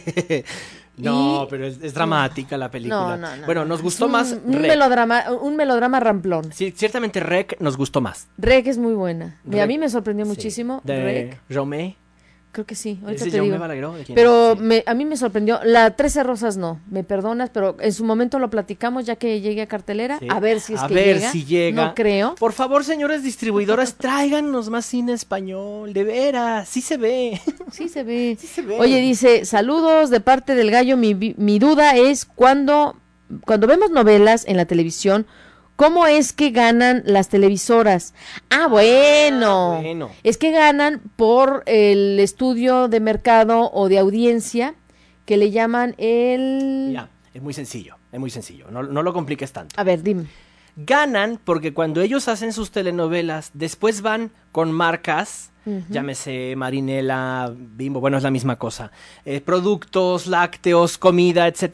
[SPEAKER 4] No,
[SPEAKER 5] Y-
[SPEAKER 4] pero es, es dramática la película.
[SPEAKER 5] No, no, no.
[SPEAKER 4] Bueno,
[SPEAKER 5] no,
[SPEAKER 4] nos
[SPEAKER 5] no.
[SPEAKER 4] gustó
[SPEAKER 5] Es un-
[SPEAKER 4] más
[SPEAKER 5] un
[SPEAKER 4] Rec.
[SPEAKER 5] melodrama, un melodrama ramplón.
[SPEAKER 4] Sí, ciertamente Rec nos gustó más.
[SPEAKER 5] Rec es muy buena. Y a
[SPEAKER 4] Rec,
[SPEAKER 5] mí me sorprendió
[SPEAKER 4] Sí.
[SPEAKER 5] muchísimo.
[SPEAKER 4] De
[SPEAKER 5] Rec,
[SPEAKER 4] Jaume.
[SPEAKER 5] creo que sí. Ahorita
[SPEAKER 4] ¿Es de
[SPEAKER 5] te
[SPEAKER 4] Jaume
[SPEAKER 5] digo.
[SPEAKER 4] Balagueró? ¿De quién
[SPEAKER 5] Pero
[SPEAKER 4] es? Sí.
[SPEAKER 5] me, a mí me sorprendió. La Trece Rosas no, me perdonas, pero en su momento lo platicamos ya que llegue a cartelera.
[SPEAKER 4] Sí.
[SPEAKER 5] A ver si es
[SPEAKER 4] A
[SPEAKER 5] que
[SPEAKER 4] ver
[SPEAKER 5] llega.
[SPEAKER 4] si llega.
[SPEAKER 5] No creo.
[SPEAKER 4] Por favor, señores distribuidores, tráiganos más cine español, de veras, sí se ve.
[SPEAKER 5] Sí se ve.
[SPEAKER 4] Sí se ve.
[SPEAKER 5] Oye, dice, saludos de parte del gallo. Mi, vi- mi duda es cuando, cuando vemos novelas en la televisión, ¿cómo es que ganan las televisoras? Ah, bueno.
[SPEAKER 4] Ah, bueno.
[SPEAKER 5] Es que ganan por el estudio de mercado o de audiencia que le llaman el...
[SPEAKER 4] Ya, es muy sencillo, es muy sencillo, no, no lo compliques tanto.
[SPEAKER 5] A ver, dime.
[SPEAKER 4] Ganan porque cuando ellos hacen sus telenovelas, después van con marcas,
[SPEAKER 5] Ujú.
[SPEAKER 4] llámese Marinela, Bimbo, bueno, es la misma cosa, eh, productos lácteos, comida, etcétera.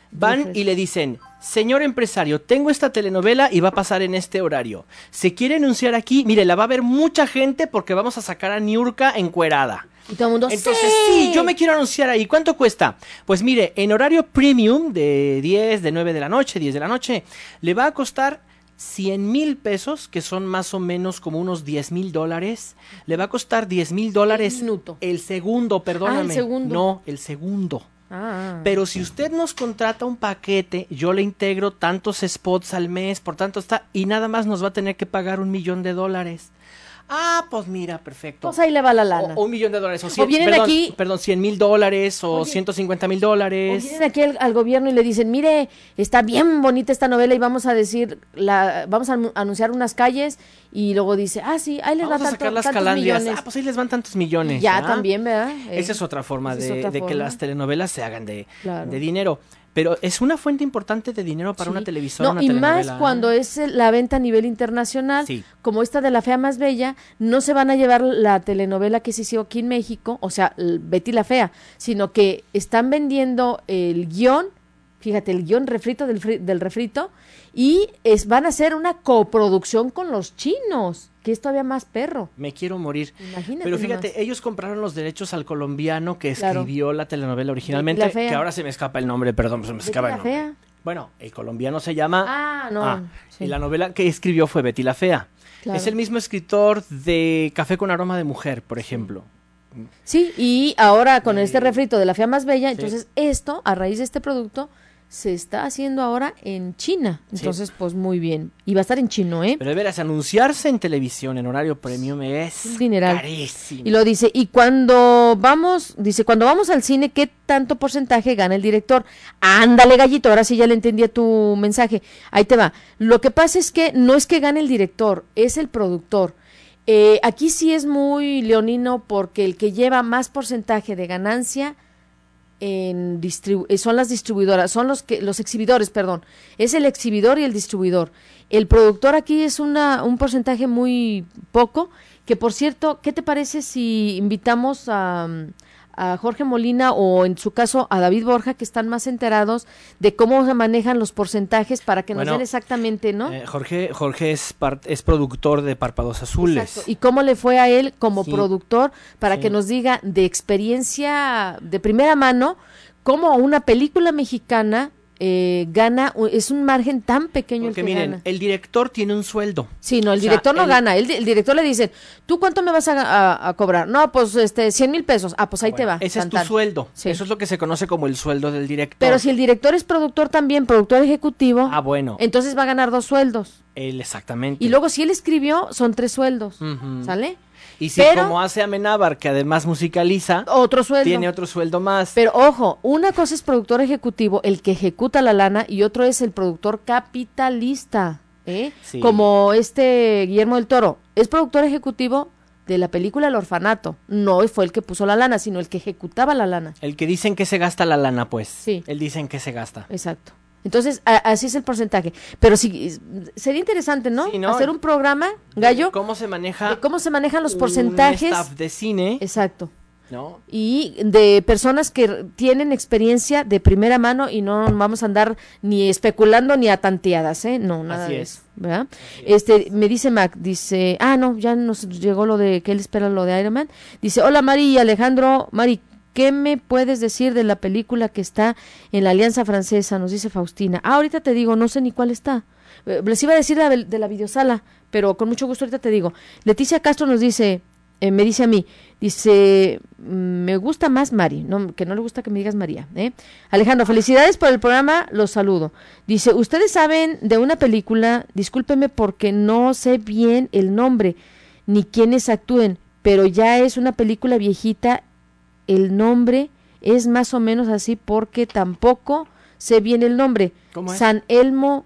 [SPEAKER 4] Van y le dicen, señor empresario, tengo esta telenovela y va a pasar en este horario. ¿Se quiere anunciar aquí? Mire, la va a ver mucha gente porque vamos a sacar a Niurka encuerada.
[SPEAKER 5] Y todo el mundo,
[SPEAKER 4] entonces,
[SPEAKER 5] ¡sí!
[SPEAKER 4] sí, yo me quiero anunciar ahí. ¿Cuánto cuesta? Pues mire, en horario premium de diez, de nueve de la noche, diez de la noche, le va a costar cien mil pesos, que son más o menos como unos diez mil dólares. Le va a costar diez mil dólares el segundo, perdóname.
[SPEAKER 5] Ah, el segundo.
[SPEAKER 4] No, el segundo.
[SPEAKER 5] Ah.
[SPEAKER 4] Pero si usted nos contrata un paquete, yo le integro tantos spots al mes, por tanto está, y nada más nos va a tener que pagar un millón de dólares. Ah, pues mira, perfecto.
[SPEAKER 5] Pues ahí le va la lana.
[SPEAKER 4] O, o un millón de dólares, o, cien,
[SPEAKER 5] o vienen
[SPEAKER 4] perdón,
[SPEAKER 5] aquí,
[SPEAKER 4] perdón, cien mil dólares, o
[SPEAKER 5] oye,
[SPEAKER 4] ciento cincuenta mil dólares.
[SPEAKER 5] O vienen aquí al, al gobierno y le dicen, mire, está bien bonita esta novela y vamos a decir, la, vamos a anunciar unas calles, y luego dice, ah, sí, ahí les
[SPEAKER 4] vamos
[SPEAKER 5] va
[SPEAKER 4] a sacar
[SPEAKER 5] tanto,
[SPEAKER 4] las
[SPEAKER 5] tantos
[SPEAKER 4] calandrias.
[SPEAKER 5] millones.
[SPEAKER 4] Ah, pues ahí les van tantos millones.
[SPEAKER 5] Ya,
[SPEAKER 4] ¿ya?
[SPEAKER 5] también, ¿verdad?
[SPEAKER 4] Esa es otra forma,
[SPEAKER 5] Esa
[SPEAKER 4] de,
[SPEAKER 5] es otra
[SPEAKER 4] de
[SPEAKER 5] forma.
[SPEAKER 4] que las telenovelas se hagan de,
[SPEAKER 5] Claro.
[SPEAKER 4] de dinero. Pero es una fuente importante de dinero para
[SPEAKER 5] Sí.
[SPEAKER 4] una televisora,
[SPEAKER 5] no,
[SPEAKER 4] una
[SPEAKER 5] y
[SPEAKER 4] telenovela.
[SPEAKER 5] más cuando es la venta a nivel internacional,
[SPEAKER 4] Sí.
[SPEAKER 5] como esta de La Fea Más Bella, no se van a llevar la telenovela que se hizo aquí en México, o sea, el Betty la Fea, sino que están vendiendo el guión, fíjate, el guión refrito del, fri- del refrito, y es, van a hacer una coproducción con los chinos, que es todavía más perro.
[SPEAKER 4] Me quiero morir.
[SPEAKER 5] Imagínate
[SPEAKER 4] Pero fíjate,
[SPEAKER 5] nomás.
[SPEAKER 4] ellos compraron los derechos al colombiano que
[SPEAKER 5] Claro.
[SPEAKER 4] escribió la telenovela originalmente,
[SPEAKER 5] Betty la Fea.
[SPEAKER 4] que ahora se me escapa el nombre, perdón, se me
[SPEAKER 5] Betty
[SPEAKER 4] escapa el
[SPEAKER 5] la
[SPEAKER 4] nombre.
[SPEAKER 5] Fea.
[SPEAKER 4] Bueno, el colombiano se llama...
[SPEAKER 5] Ah, no. sí.
[SPEAKER 4] Y la novela que escribió fue Betty la Fea.
[SPEAKER 5] Claro.
[SPEAKER 4] Es el mismo escritor de Café con aroma de mujer, por ejemplo.
[SPEAKER 5] Sí, y ahora con
[SPEAKER 4] Eh,
[SPEAKER 5] este refrito de La Fea Más Bella,
[SPEAKER 4] sí.
[SPEAKER 5] entonces esto, a raíz de este producto, se está haciendo ahora en China. Entonces, pues muy bien. Y va a estar en chino, ¿eh?
[SPEAKER 4] Pero de veras, anunciarse en televisión en horario premium es
[SPEAKER 5] Un dineral.
[SPEAKER 4] carísimo.
[SPEAKER 5] Y lo dice, y cuando vamos, dice, cuando vamos al cine, ¿qué tanto porcentaje gana el director? Ándale, gallito, ahora sí ya le entendí a tu mensaje. Ahí te va. Lo que pasa es que no es que gane el director, es el productor. Eh, aquí sí es muy leonino porque el que lleva más porcentaje de ganancia en distribu- eh, son las distribuidoras, son los que los exhibidores, perdón. Es el exhibidor y el distribuidor. El productor aquí es una un porcentaje muy poco, que por cierto, ¿qué te parece si invitamos a, a Jorge Molina o en su caso a David Borja, que están más enterados de cómo se manejan los porcentajes para que nos
[SPEAKER 4] Bueno,
[SPEAKER 5] den exactamente, ¿no?
[SPEAKER 4] Eh, Jorge, Jorge es, part- es productor de Párpados Azules.
[SPEAKER 5] Exacto. Y cómo le fue a él como
[SPEAKER 4] Sí.
[SPEAKER 5] productor para
[SPEAKER 4] Sí.
[SPEAKER 5] que nos diga de experiencia de primera mano cómo una película mexicana eh, gana, u- es un margen tan pequeño
[SPEAKER 4] Porque
[SPEAKER 5] el que
[SPEAKER 4] miren,
[SPEAKER 5] gana.
[SPEAKER 4] el director tiene un sueldo.
[SPEAKER 5] Sí, no, el
[SPEAKER 4] o sea,
[SPEAKER 5] director no
[SPEAKER 4] el-
[SPEAKER 5] gana, el, el director le dice, ¿tú cuánto me vas a, a- a cobrar? No, pues este, cien mil pesos. Ah, pues ahí te
[SPEAKER 4] Bueno,
[SPEAKER 5] va.
[SPEAKER 4] ese es
[SPEAKER 5] tan,
[SPEAKER 4] tu
[SPEAKER 5] tan.
[SPEAKER 4] sueldo.
[SPEAKER 5] Sí.
[SPEAKER 4] Eso es lo que se conoce como el sueldo del director.
[SPEAKER 5] Pero si el director es productor también, productor ejecutivo,
[SPEAKER 4] Ah, bueno.
[SPEAKER 5] entonces va a ganar dos sueldos.
[SPEAKER 4] Él exactamente.
[SPEAKER 5] Y luego si él escribió, son tres sueldos,
[SPEAKER 4] Ujú.
[SPEAKER 5] ¿sale?
[SPEAKER 4] Y si
[SPEAKER 5] pero-
[SPEAKER 4] como hace Amenábar, que además musicaliza,
[SPEAKER 5] Otro sueldo.
[SPEAKER 4] tiene otro sueldo más.
[SPEAKER 5] Pero ojo, una cosa es productor ejecutivo, el que ejecuta la lana, y otro es el productor capitalista, ¿eh?
[SPEAKER 4] Sí.
[SPEAKER 5] Como este Guillermo del Toro, es productor ejecutivo de la película El Orfanato, no fue el que puso la lana, sino el que ejecutaba la lana.
[SPEAKER 4] El que dicen que se gasta la lana, pues.
[SPEAKER 5] Sí.
[SPEAKER 4] Él dicen que se gasta.
[SPEAKER 5] Exacto. Entonces, a- así es el porcentaje. Pero sí, sería interesante, ¿no?
[SPEAKER 4] Sí, ¿no?
[SPEAKER 5] Hacer un programa, Gallo,
[SPEAKER 4] ¿Cómo se maneja
[SPEAKER 5] de cómo se manejan los
[SPEAKER 4] un
[SPEAKER 5] porcentajes.
[SPEAKER 4] staff de cine?
[SPEAKER 5] Exacto.
[SPEAKER 4] ¿No?
[SPEAKER 5] Y de personas que r- tienen experiencia de primera mano y no vamos a andar ni especulando ni a tanteadas, ¿eh? No, nada
[SPEAKER 4] Así
[SPEAKER 5] de
[SPEAKER 4] es.
[SPEAKER 5] eso, ¿verdad? Este, me dice Mac, dice, ah, no, ya nos llegó lo de que él espera lo de Iron Man. Dice, hola Mari y Alejandro, Mari, ¿qué me puedes decir de la película que está en la Alianza Francesa? Nos dice Faustina. Ah, ahorita te digo, no sé ni cuál está. Eh, Les iba a decir la de de la videosala, pero con mucho gusto ahorita te digo. Leticia Castro nos dice, eh, me dice a mí, dice, mm, me gusta más Mari, no, que no le gusta que me digas María, ¿eh? Alejandro, felicidades por el programa, los saludo. Dice, ustedes saben de una película, discúlpeme porque no sé bien el nombre, ni quiénes actúen, pero ya es una película viejita, el nombre es más o menos así porque tampoco sé bien el nombre.
[SPEAKER 4] ¿Cómo es?
[SPEAKER 5] San Elmo,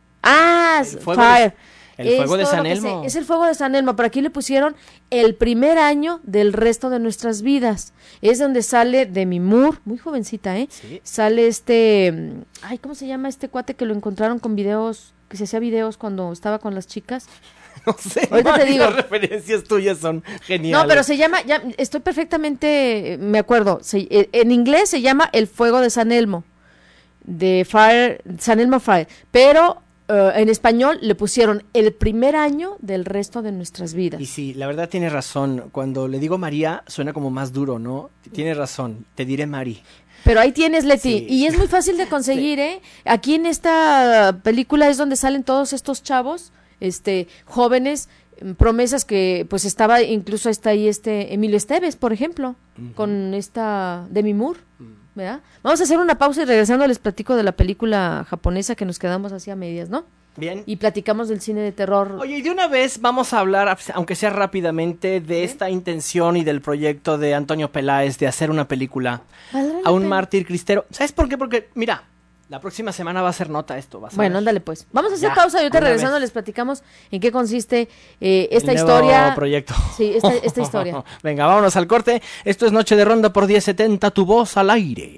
[SPEAKER 5] ah,
[SPEAKER 4] El fuego
[SPEAKER 5] Fire.
[SPEAKER 4] de- el fuego de
[SPEAKER 5] todo
[SPEAKER 4] San
[SPEAKER 5] lo que
[SPEAKER 4] Elmo.
[SPEAKER 5] sé, es el fuego de San Elmo, pero aquí le pusieron el primer año del resto de nuestras vidas. Es donde sale Demi Moore, muy jovencita, ¿eh?
[SPEAKER 4] Sí.
[SPEAKER 5] Sale este, mm, ay, ¿cómo se llama este cuate que lo encontraron con videos, que se hacía videos cuando estaba con las chicas?
[SPEAKER 4] No sé,
[SPEAKER 5] Ahorita te
[SPEAKER 4] Mari,
[SPEAKER 5] digo.
[SPEAKER 4] las referencias tuyas son geniales.
[SPEAKER 5] No, pero se llama, ya estoy perfectamente, eh, me acuerdo, se- eh, en inglés se llama El fuego de San Elmo. de Fire, San Elmo Fire, pero uh, en español le pusieron el primer año del resto de nuestras vidas.
[SPEAKER 4] Y sí, la verdad tiene razón, cuando le digo María suena como más duro, ¿no? Tiene razón, te diré Mari.
[SPEAKER 5] Pero ahí tienes, Leti,
[SPEAKER 4] Sí.
[SPEAKER 5] y es muy fácil de conseguir, sí. ¿eh? Aquí en esta película es donde salen todos estos chavos, este, jóvenes, promesas que, pues estaba, incluso está ahí este Emilio Esteves, por ejemplo, uh-huh. con esta Demi Moore, uh-huh. ¿verdad? Vamos a hacer una pausa y regresando les platico de la película japonesa que nos quedamos así a medias, ¿no?
[SPEAKER 4] Bien.
[SPEAKER 5] Y platicamos del cine de terror.
[SPEAKER 4] Oye, y de una vez vamos a hablar, aunque sea rápidamente, de ¿Eh? esta intención y del proyecto de Antonio Peláez de hacer una película a un pena? mártir cristero. ¿Sabes por qué? Porque, mira, la próxima semana va a ser nota esto. Vas a
[SPEAKER 5] bueno,
[SPEAKER 4] ver.
[SPEAKER 5] ándale pues. Vamos a hacer
[SPEAKER 4] ya,
[SPEAKER 5] pausa y ahorita regresando
[SPEAKER 4] vez.
[SPEAKER 5] les platicamos en qué consiste eh, esta
[SPEAKER 4] El
[SPEAKER 5] historia.
[SPEAKER 4] Nuevo proyecto.
[SPEAKER 5] Sí, esta, esta historia.
[SPEAKER 4] Venga, vámonos al corte. Esto es Noche de Ronda por diez setenta, tu voz al aire.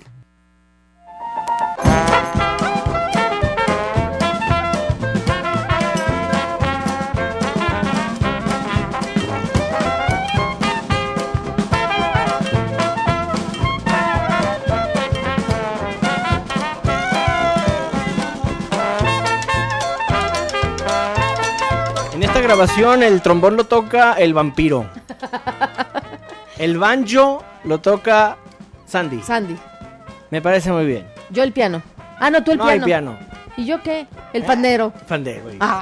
[SPEAKER 4] En esta grabación el trombón lo toca el vampiro. El banjo lo toca Sandy.
[SPEAKER 5] Sandy.
[SPEAKER 4] Me parece muy bien.
[SPEAKER 5] Yo el piano. Ah, no, tú el
[SPEAKER 4] no
[SPEAKER 5] piano.
[SPEAKER 4] hay piano.
[SPEAKER 5] ¿Y yo qué? El pandero.
[SPEAKER 4] Pandero.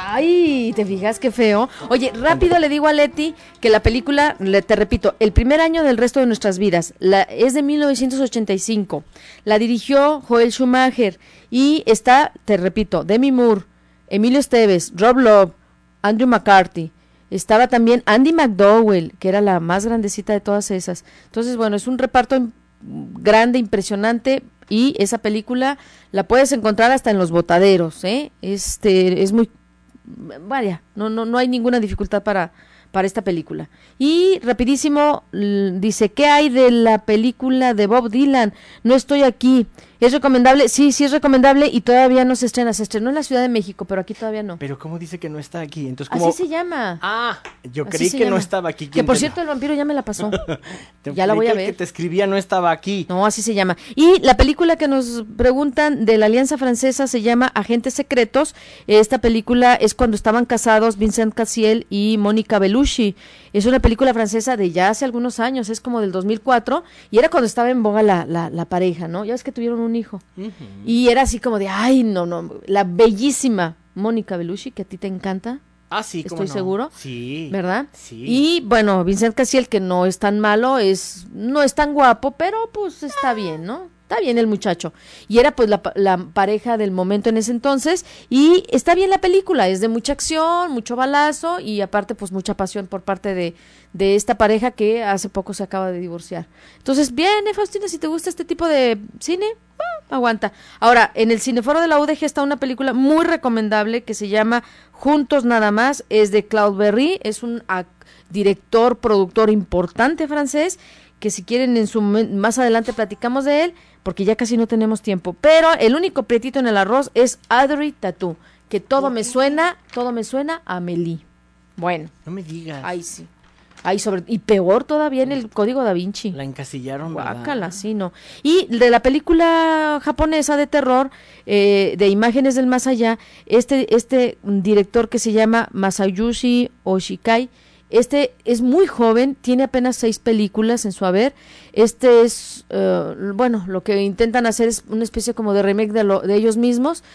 [SPEAKER 5] Ay, ¿te fijas qué feo? Oye, rápido le digo a Leti que la película, le, te repito, el primer año del resto de nuestras vidas, la, es de mil novecientos ochenta y cinco. La dirigió Joel Schumacher y está, te repito, Demi Moore, Emilio Esteves, Rob Lowe, Andrew McCarthy. Estaba también Andy McDowell, que era la más grandecita de todas esas. Entonces, bueno, es un reparto im- grande, impresionante. Y esa película la puedes encontrar hasta en los botaderos, ¿eh? Este, es muy, vaya, no, no, no hay ninguna dificultad para, para esta película. Y rapidísimo, l- dice, ¿qué hay de la película de Bob Dylan? No estoy aquí. ¿Es recomendable? Sí, sí es recomendable y todavía no se estrena. Se estrenó en la Ciudad de México, pero aquí todavía no.
[SPEAKER 4] Pero ¿cómo dice que no está aquí? Entonces, ¿cómo?
[SPEAKER 5] Así se llama.
[SPEAKER 4] Ah, yo
[SPEAKER 5] Así
[SPEAKER 4] creí
[SPEAKER 5] se
[SPEAKER 4] que
[SPEAKER 5] llama.
[SPEAKER 4] no estaba aquí.
[SPEAKER 5] Que por
[SPEAKER 4] te...
[SPEAKER 5] cierto el vampiro ya me la pasó.
[SPEAKER 4] Te
[SPEAKER 5] Ya la voy a
[SPEAKER 4] el
[SPEAKER 5] ver.
[SPEAKER 4] que te escribía no estaba aquí.
[SPEAKER 5] No, así se llama. Y la película que nos preguntan de la Alianza Francesa se llama Agentes Secretos. Esta película es cuando estaban casados Vincent Cassel y Mónica Bellucci. Es una película francesa de ya hace algunos años, es como del dos mil cuatro, y era cuando estaba en boga la, la, la pareja, ¿no? Ya ves que tuvieron un hijo. Uh-huh. Y era así como de, ay, no, no, la bellísima Mónica Bellucci, que a ti te encanta.
[SPEAKER 4] Ah, sí, ¿cómo
[SPEAKER 5] Estoy
[SPEAKER 4] no?
[SPEAKER 5] seguro.
[SPEAKER 4] Sí.
[SPEAKER 5] ¿Verdad?
[SPEAKER 4] Sí.
[SPEAKER 5] Y bueno, Vincent Cassel, que no es tan malo, es no es tan guapo, pero pues está bien, ¿no? Está bien el muchacho. Y era pues la, la pareja del momento en ese entonces. Y está bien la película, es de mucha acción, mucho balazo y aparte pues mucha pasión por parte de, de esta pareja que hace poco se acaba de divorciar. Entonces, bien, ¿eh, Faustina? Si te gusta este tipo de cine, ah, aguanta. Ahora, en el Cineforo de la U D G está una película muy recomendable que se llama Juntos Nada Más. Es de Claude Berry, es un ac- director, productor importante francés, que si quieren en su más adelante platicamos de él, porque ya casi no tenemos tiempo. Pero el único prietito en el arroz es Audrey Tautou, que todo me suena, todo me suena a Amélie. Bueno.
[SPEAKER 4] No me digas.
[SPEAKER 5] Ay, sí. Ay, sobre, y peor todavía en el Código Da Vinci.
[SPEAKER 4] La encasillaron,
[SPEAKER 5] Guácala, sí, no. Y de la película japonesa de terror, eh, de Imágenes del Más Allá, este, este director que se llama Masayushi Oshikai, este es muy joven, tiene apenas seis películas en su haber. Este es, uh, bueno, lo que intentan hacer es una especie como de remake de, lo, de ellos mismos.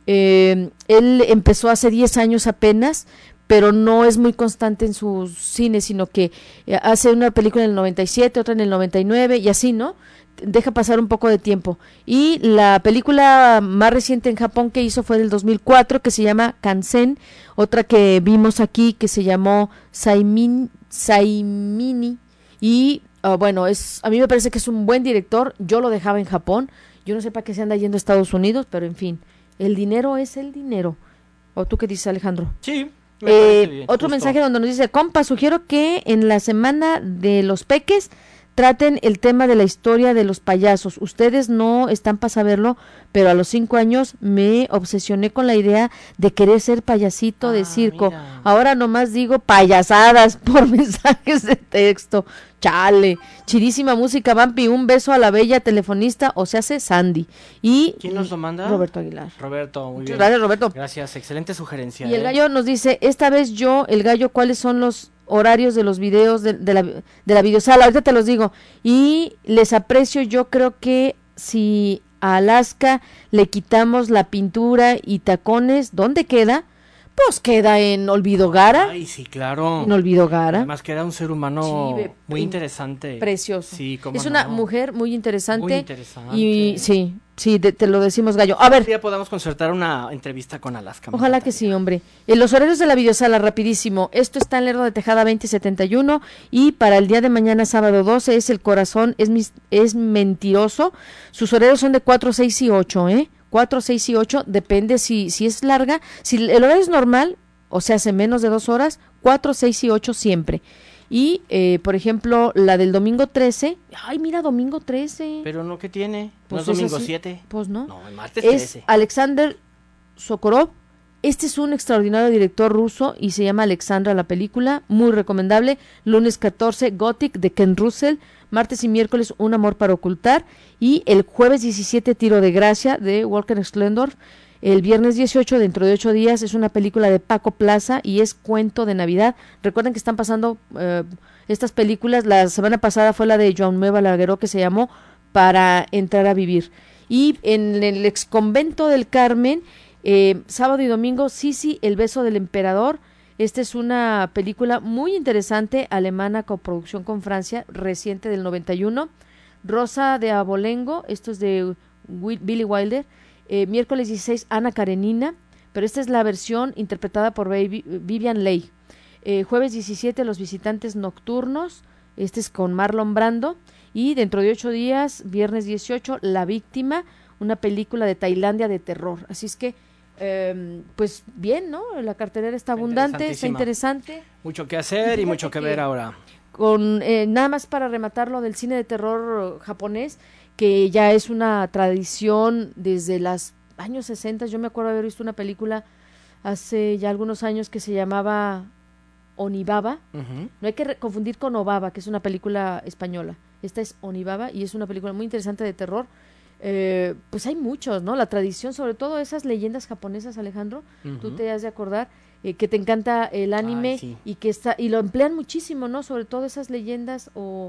[SPEAKER 5] Eh, él empezó hace diez años apenas, pero no es muy constante en sus cines, sino que eh, hace una película en el noventa y siete, otra en el noventa y nueve y así, ¿no? Deja pasar un poco de tiempo. Y la película más reciente en Japón que hizo fue del dos mil cuatro, que se llama Kansen, otra que vimos aquí que se llamó Saimin, Saimini, y uh, bueno, es a mí me parece que es un buen director. Yo lo dejaba en Japón, yo no sé para qué se anda yendo a Estados Unidos, pero en fin, el dinero es el dinero. ¿O tú qué dices, Alejandro?
[SPEAKER 4] Sí.
[SPEAKER 5] Eh, bien, otro justo. Mensaje donde nos dice, compa, sugiero que en la semana de los peques traten el tema de la historia de los payasos. Ustedes no están para saberlo, pero a los cinco años me obsesioné con la idea de querer ser payasito ah, de circo. Mira. Ahora nomás digo payasadas por mensajes de texto. Chale, chidísima música, Vampi, un beso a la bella telefonista, o se hace Sandy. Y
[SPEAKER 4] ¿quién nos lo manda?
[SPEAKER 5] Roberto Aguilar.
[SPEAKER 4] Roberto, muy bien.
[SPEAKER 5] Gracias, Roberto.
[SPEAKER 4] Gracias, excelente sugerencia.
[SPEAKER 5] Y
[SPEAKER 4] ¿eh?
[SPEAKER 5] el gallo nos dice, esta vez yo, el gallo, ¿cuáles son los horarios de los videos de, de la de la videosala? Ahorita te los digo. Y les aprecio, yo creo que si a Alaska le quitamos la pintura y tacones, ¿dónde queda? Pues queda en Olvido Gara.
[SPEAKER 4] Ay, sí, claro.
[SPEAKER 5] En Olvido Gara.
[SPEAKER 4] Además queda un ser humano
[SPEAKER 5] sí,
[SPEAKER 4] muy interesante.
[SPEAKER 5] Precioso.
[SPEAKER 4] Sí, cómo
[SPEAKER 5] es una
[SPEAKER 4] no.
[SPEAKER 5] mujer muy interesante.
[SPEAKER 4] Muy interesante.
[SPEAKER 5] Y sí, sí, te, te lo decimos, gallo. A ver.
[SPEAKER 4] Un día podamos concertar una entrevista con Alaska.
[SPEAKER 5] Ojalá que sí, hombre. En los horarios de la videosala, rapidísimo. Esto está en Lerdo de Tejada veinte setenta y uno y para el día de mañana, sábado doce, es El Corazón es, mis, es Mentiroso. Sus horarios son de cuatro, seis y ocho, ¿eh? cuatro, seis y ocho, depende si, si es larga. Si el horario es normal, o sea, hace menos de dos horas, cuatro, seis y ocho siempre. Y, eh, por ejemplo, la del domingo trece, ay, mira, domingo trece.
[SPEAKER 4] Pero no, ¿qué tiene?
[SPEAKER 5] Pues
[SPEAKER 4] ¿No es domingo siete?
[SPEAKER 5] Pues no.
[SPEAKER 4] No, el martes
[SPEAKER 5] es
[SPEAKER 4] trece.
[SPEAKER 5] Alexander Sokorov. Este es un extraordinario director ruso y se llama Alexandra la película, muy recomendable. Lunes catorce, Gothic de Ken Russell. Martes y miércoles, Un amor para ocultar. Y el jueves diecisiete, Tiro de gracia de Walker Schlendorf. El viernes dieciocho, dentro de ocho días, es una película de Paco Plaza y es Cuento de Navidad. Recuerden que están pasando eh, estas películas. La semana pasada fue la de Jaume Balagueró, que se llamó Para entrar a vivir. Y en el exconvento del Carmen, eh, sábado y domingo, Sisi, El beso del emperador. Esta es una película muy interesante, alemana, coproducción con Francia, reciente del noventa y uno. Rosa de Abolengo, esto es de Will, Billy Wilder. Eh, miércoles dieciséis, Ana Karenina, pero esta es la versión interpretada por Baby, Vivian Leigh. Eh, jueves diecisiete, Los visitantes nocturnos, este es con Marlon Brando. Y dentro de ocho días, viernes dieciocho, La víctima, una película de Tailandia de terror. Así es que, eh, pues bien, ¿no? La cartelera está abundante, está interesante.
[SPEAKER 4] Mucho que hacer y, y mucho que, que ver ahora.
[SPEAKER 5] Con eh, nada más para rematar lo del cine de terror japonés, que ya es una tradición desde los años sesenta. Yo me acuerdo haber visto una película hace ya algunos años que se llamaba Onibaba. Uh-huh. No hay que re- confundir con Obaba, que es una película española. Esta es Onibaba y es una película muy interesante de terror. Eh, pues hay muchos, ¿no? La tradición, sobre todo esas leyendas japonesas, Alejandro, uh-huh. Tú te has de acordar eh, que te encanta el anime. Ay, sí. y que está y lo emplean muchísimo, ¿no? Sobre todo esas leyendas o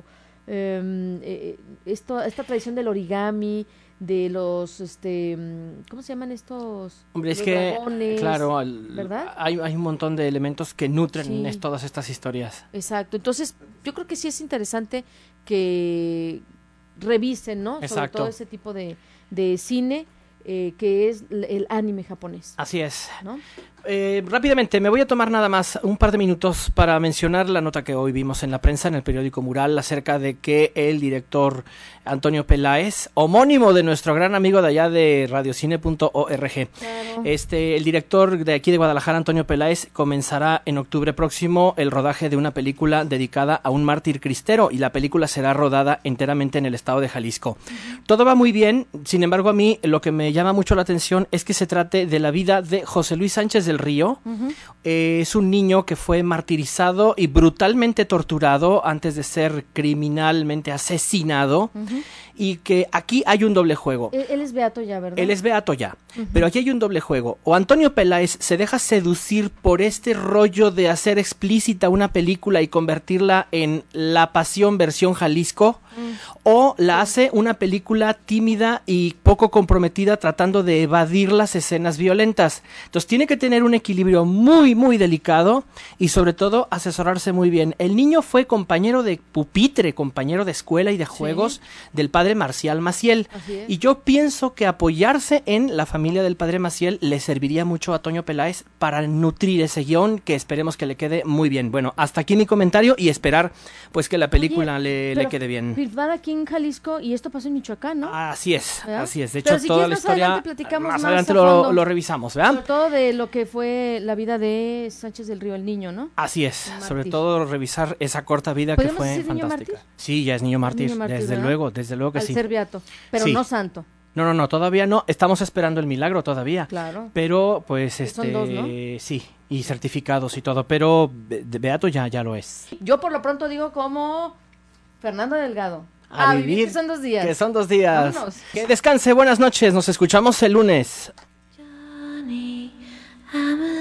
[SPEAKER 5] eh, eh, esto, esta tradición del origami, de los, este, ¿cómo se llaman estos?
[SPEAKER 4] Hombre, es
[SPEAKER 5] los
[SPEAKER 4] que,
[SPEAKER 5] dragones,
[SPEAKER 4] claro, al,
[SPEAKER 5] ¿verdad?
[SPEAKER 4] Hay, hay un montón de elementos que nutren
[SPEAKER 5] Sí.
[SPEAKER 4] es, todas estas historias.
[SPEAKER 5] Exacto, entonces yo creo que sí es interesante que revisen, ¿no?
[SPEAKER 4] Exacto.
[SPEAKER 5] Sobre todo ese tipo de, de cine eh, que es el anime japonés.
[SPEAKER 4] Así es.
[SPEAKER 5] ¿No?
[SPEAKER 4] Eh, rápidamente, me voy a tomar nada más un par de minutos para mencionar la nota que hoy vimos en la prensa, en el periódico Mural, acerca de que el director Antonio Peláez, homónimo de nuestro gran amigo de allá de radiocine punto org, claro. este, el director de aquí de Guadalajara, Antonio Peláez, comenzará en octubre próximo el rodaje de una película dedicada a un mártir cristero, y la película será rodada enteramente en el estado de Jalisco. Uh-huh. Todo va muy bien, sin embargo, a mí lo que me llama mucho la atención es que se trate de la vida de José Luis Sánchez del Río. Uh-huh. Eh, es un niño que fue martirizado y brutalmente torturado antes de ser criminalmente asesinado. Uh-huh. Y que aquí hay un doble juego.
[SPEAKER 5] Él, él es beato ya, ¿verdad?
[SPEAKER 4] Él es beato ya, uh-huh. Pero aquí hay un doble juego. O Antonio Peláez se deja seducir por este rollo de hacer explícita una película y convertirla en La Pasión versión Jalisco, uh-huh. O la hace una película tímida y poco comprometida tratando de evadir las escenas violentas. Entonces tiene que tener un equilibrio muy, muy delicado y sobre todo asesorarse muy bien. El niño fue compañero de pupitre, compañero de escuela y de juegos, sí. del padre padre Marcial Maciel. Y yo pienso que apoyarse en la familia del padre Maciel le serviría mucho a Toño Peláez para nutrir ese guión, que esperemos que le quede muy bien. Bueno, hasta aquí mi comentario y esperar pues que la película Oye, le, le quede bien.
[SPEAKER 5] Filmada aquí en Jalisco y esto pasó en Michoacán, ¿no?
[SPEAKER 4] Así es, ¿verdad? Así es. De
[SPEAKER 5] Pero
[SPEAKER 4] hecho,
[SPEAKER 5] si
[SPEAKER 4] toda
[SPEAKER 5] quieres,
[SPEAKER 4] la
[SPEAKER 5] más
[SPEAKER 4] historia
[SPEAKER 5] adelante platicamos
[SPEAKER 4] más
[SPEAKER 5] más
[SPEAKER 4] adelante
[SPEAKER 5] a
[SPEAKER 4] lo,
[SPEAKER 5] fondo.
[SPEAKER 4] lo revisamos, ¿verdad?
[SPEAKER 5] Sobre todo de lo que fue la vida de Sánchez del Río el Niño, ¿no?
[SPEAKER 4] Así es, sobre todo revisar esa corta vida que fue fantástica. Sí, ya es niño mártir, niño mártir desde ¿verdad? luego, desde luego que
[SPEAKER 5] Al
[SPEAKER 4] sí.
[SPEAKER 5] Al ser beato, pero
[SPEAKER 4] sí.
[SPEAKER 5] no santo.
[SPEAKER 4] No, no, no, todavía no. Estamos esperando el milagro todavía.
[SPEAKER 5] Claro.
[SPEAKER 4] Pero, pues, este,
[SPEAKER 5] son dos, ¿no?
[SPEAKER 4] sí, y certificados y todo. Pero de beato ya, ya lo es.
[SPEAKER 5] Yo por lo pronto digo como Fernando Delgado.
[SPEAKER 4] A,
[SPEAKER 5] a
[SPEAKER 4] vivir,
[SPEAKER 5] vivir, que son dos días.
[SPEAKER 4] Que son dos días.
[SPEAKER 5] Vámonos.
[SPEAKER 4] Que descanse, buenas noches. Nos escuchamos el lunes.
[SPEAKER 3] Johnny, I'm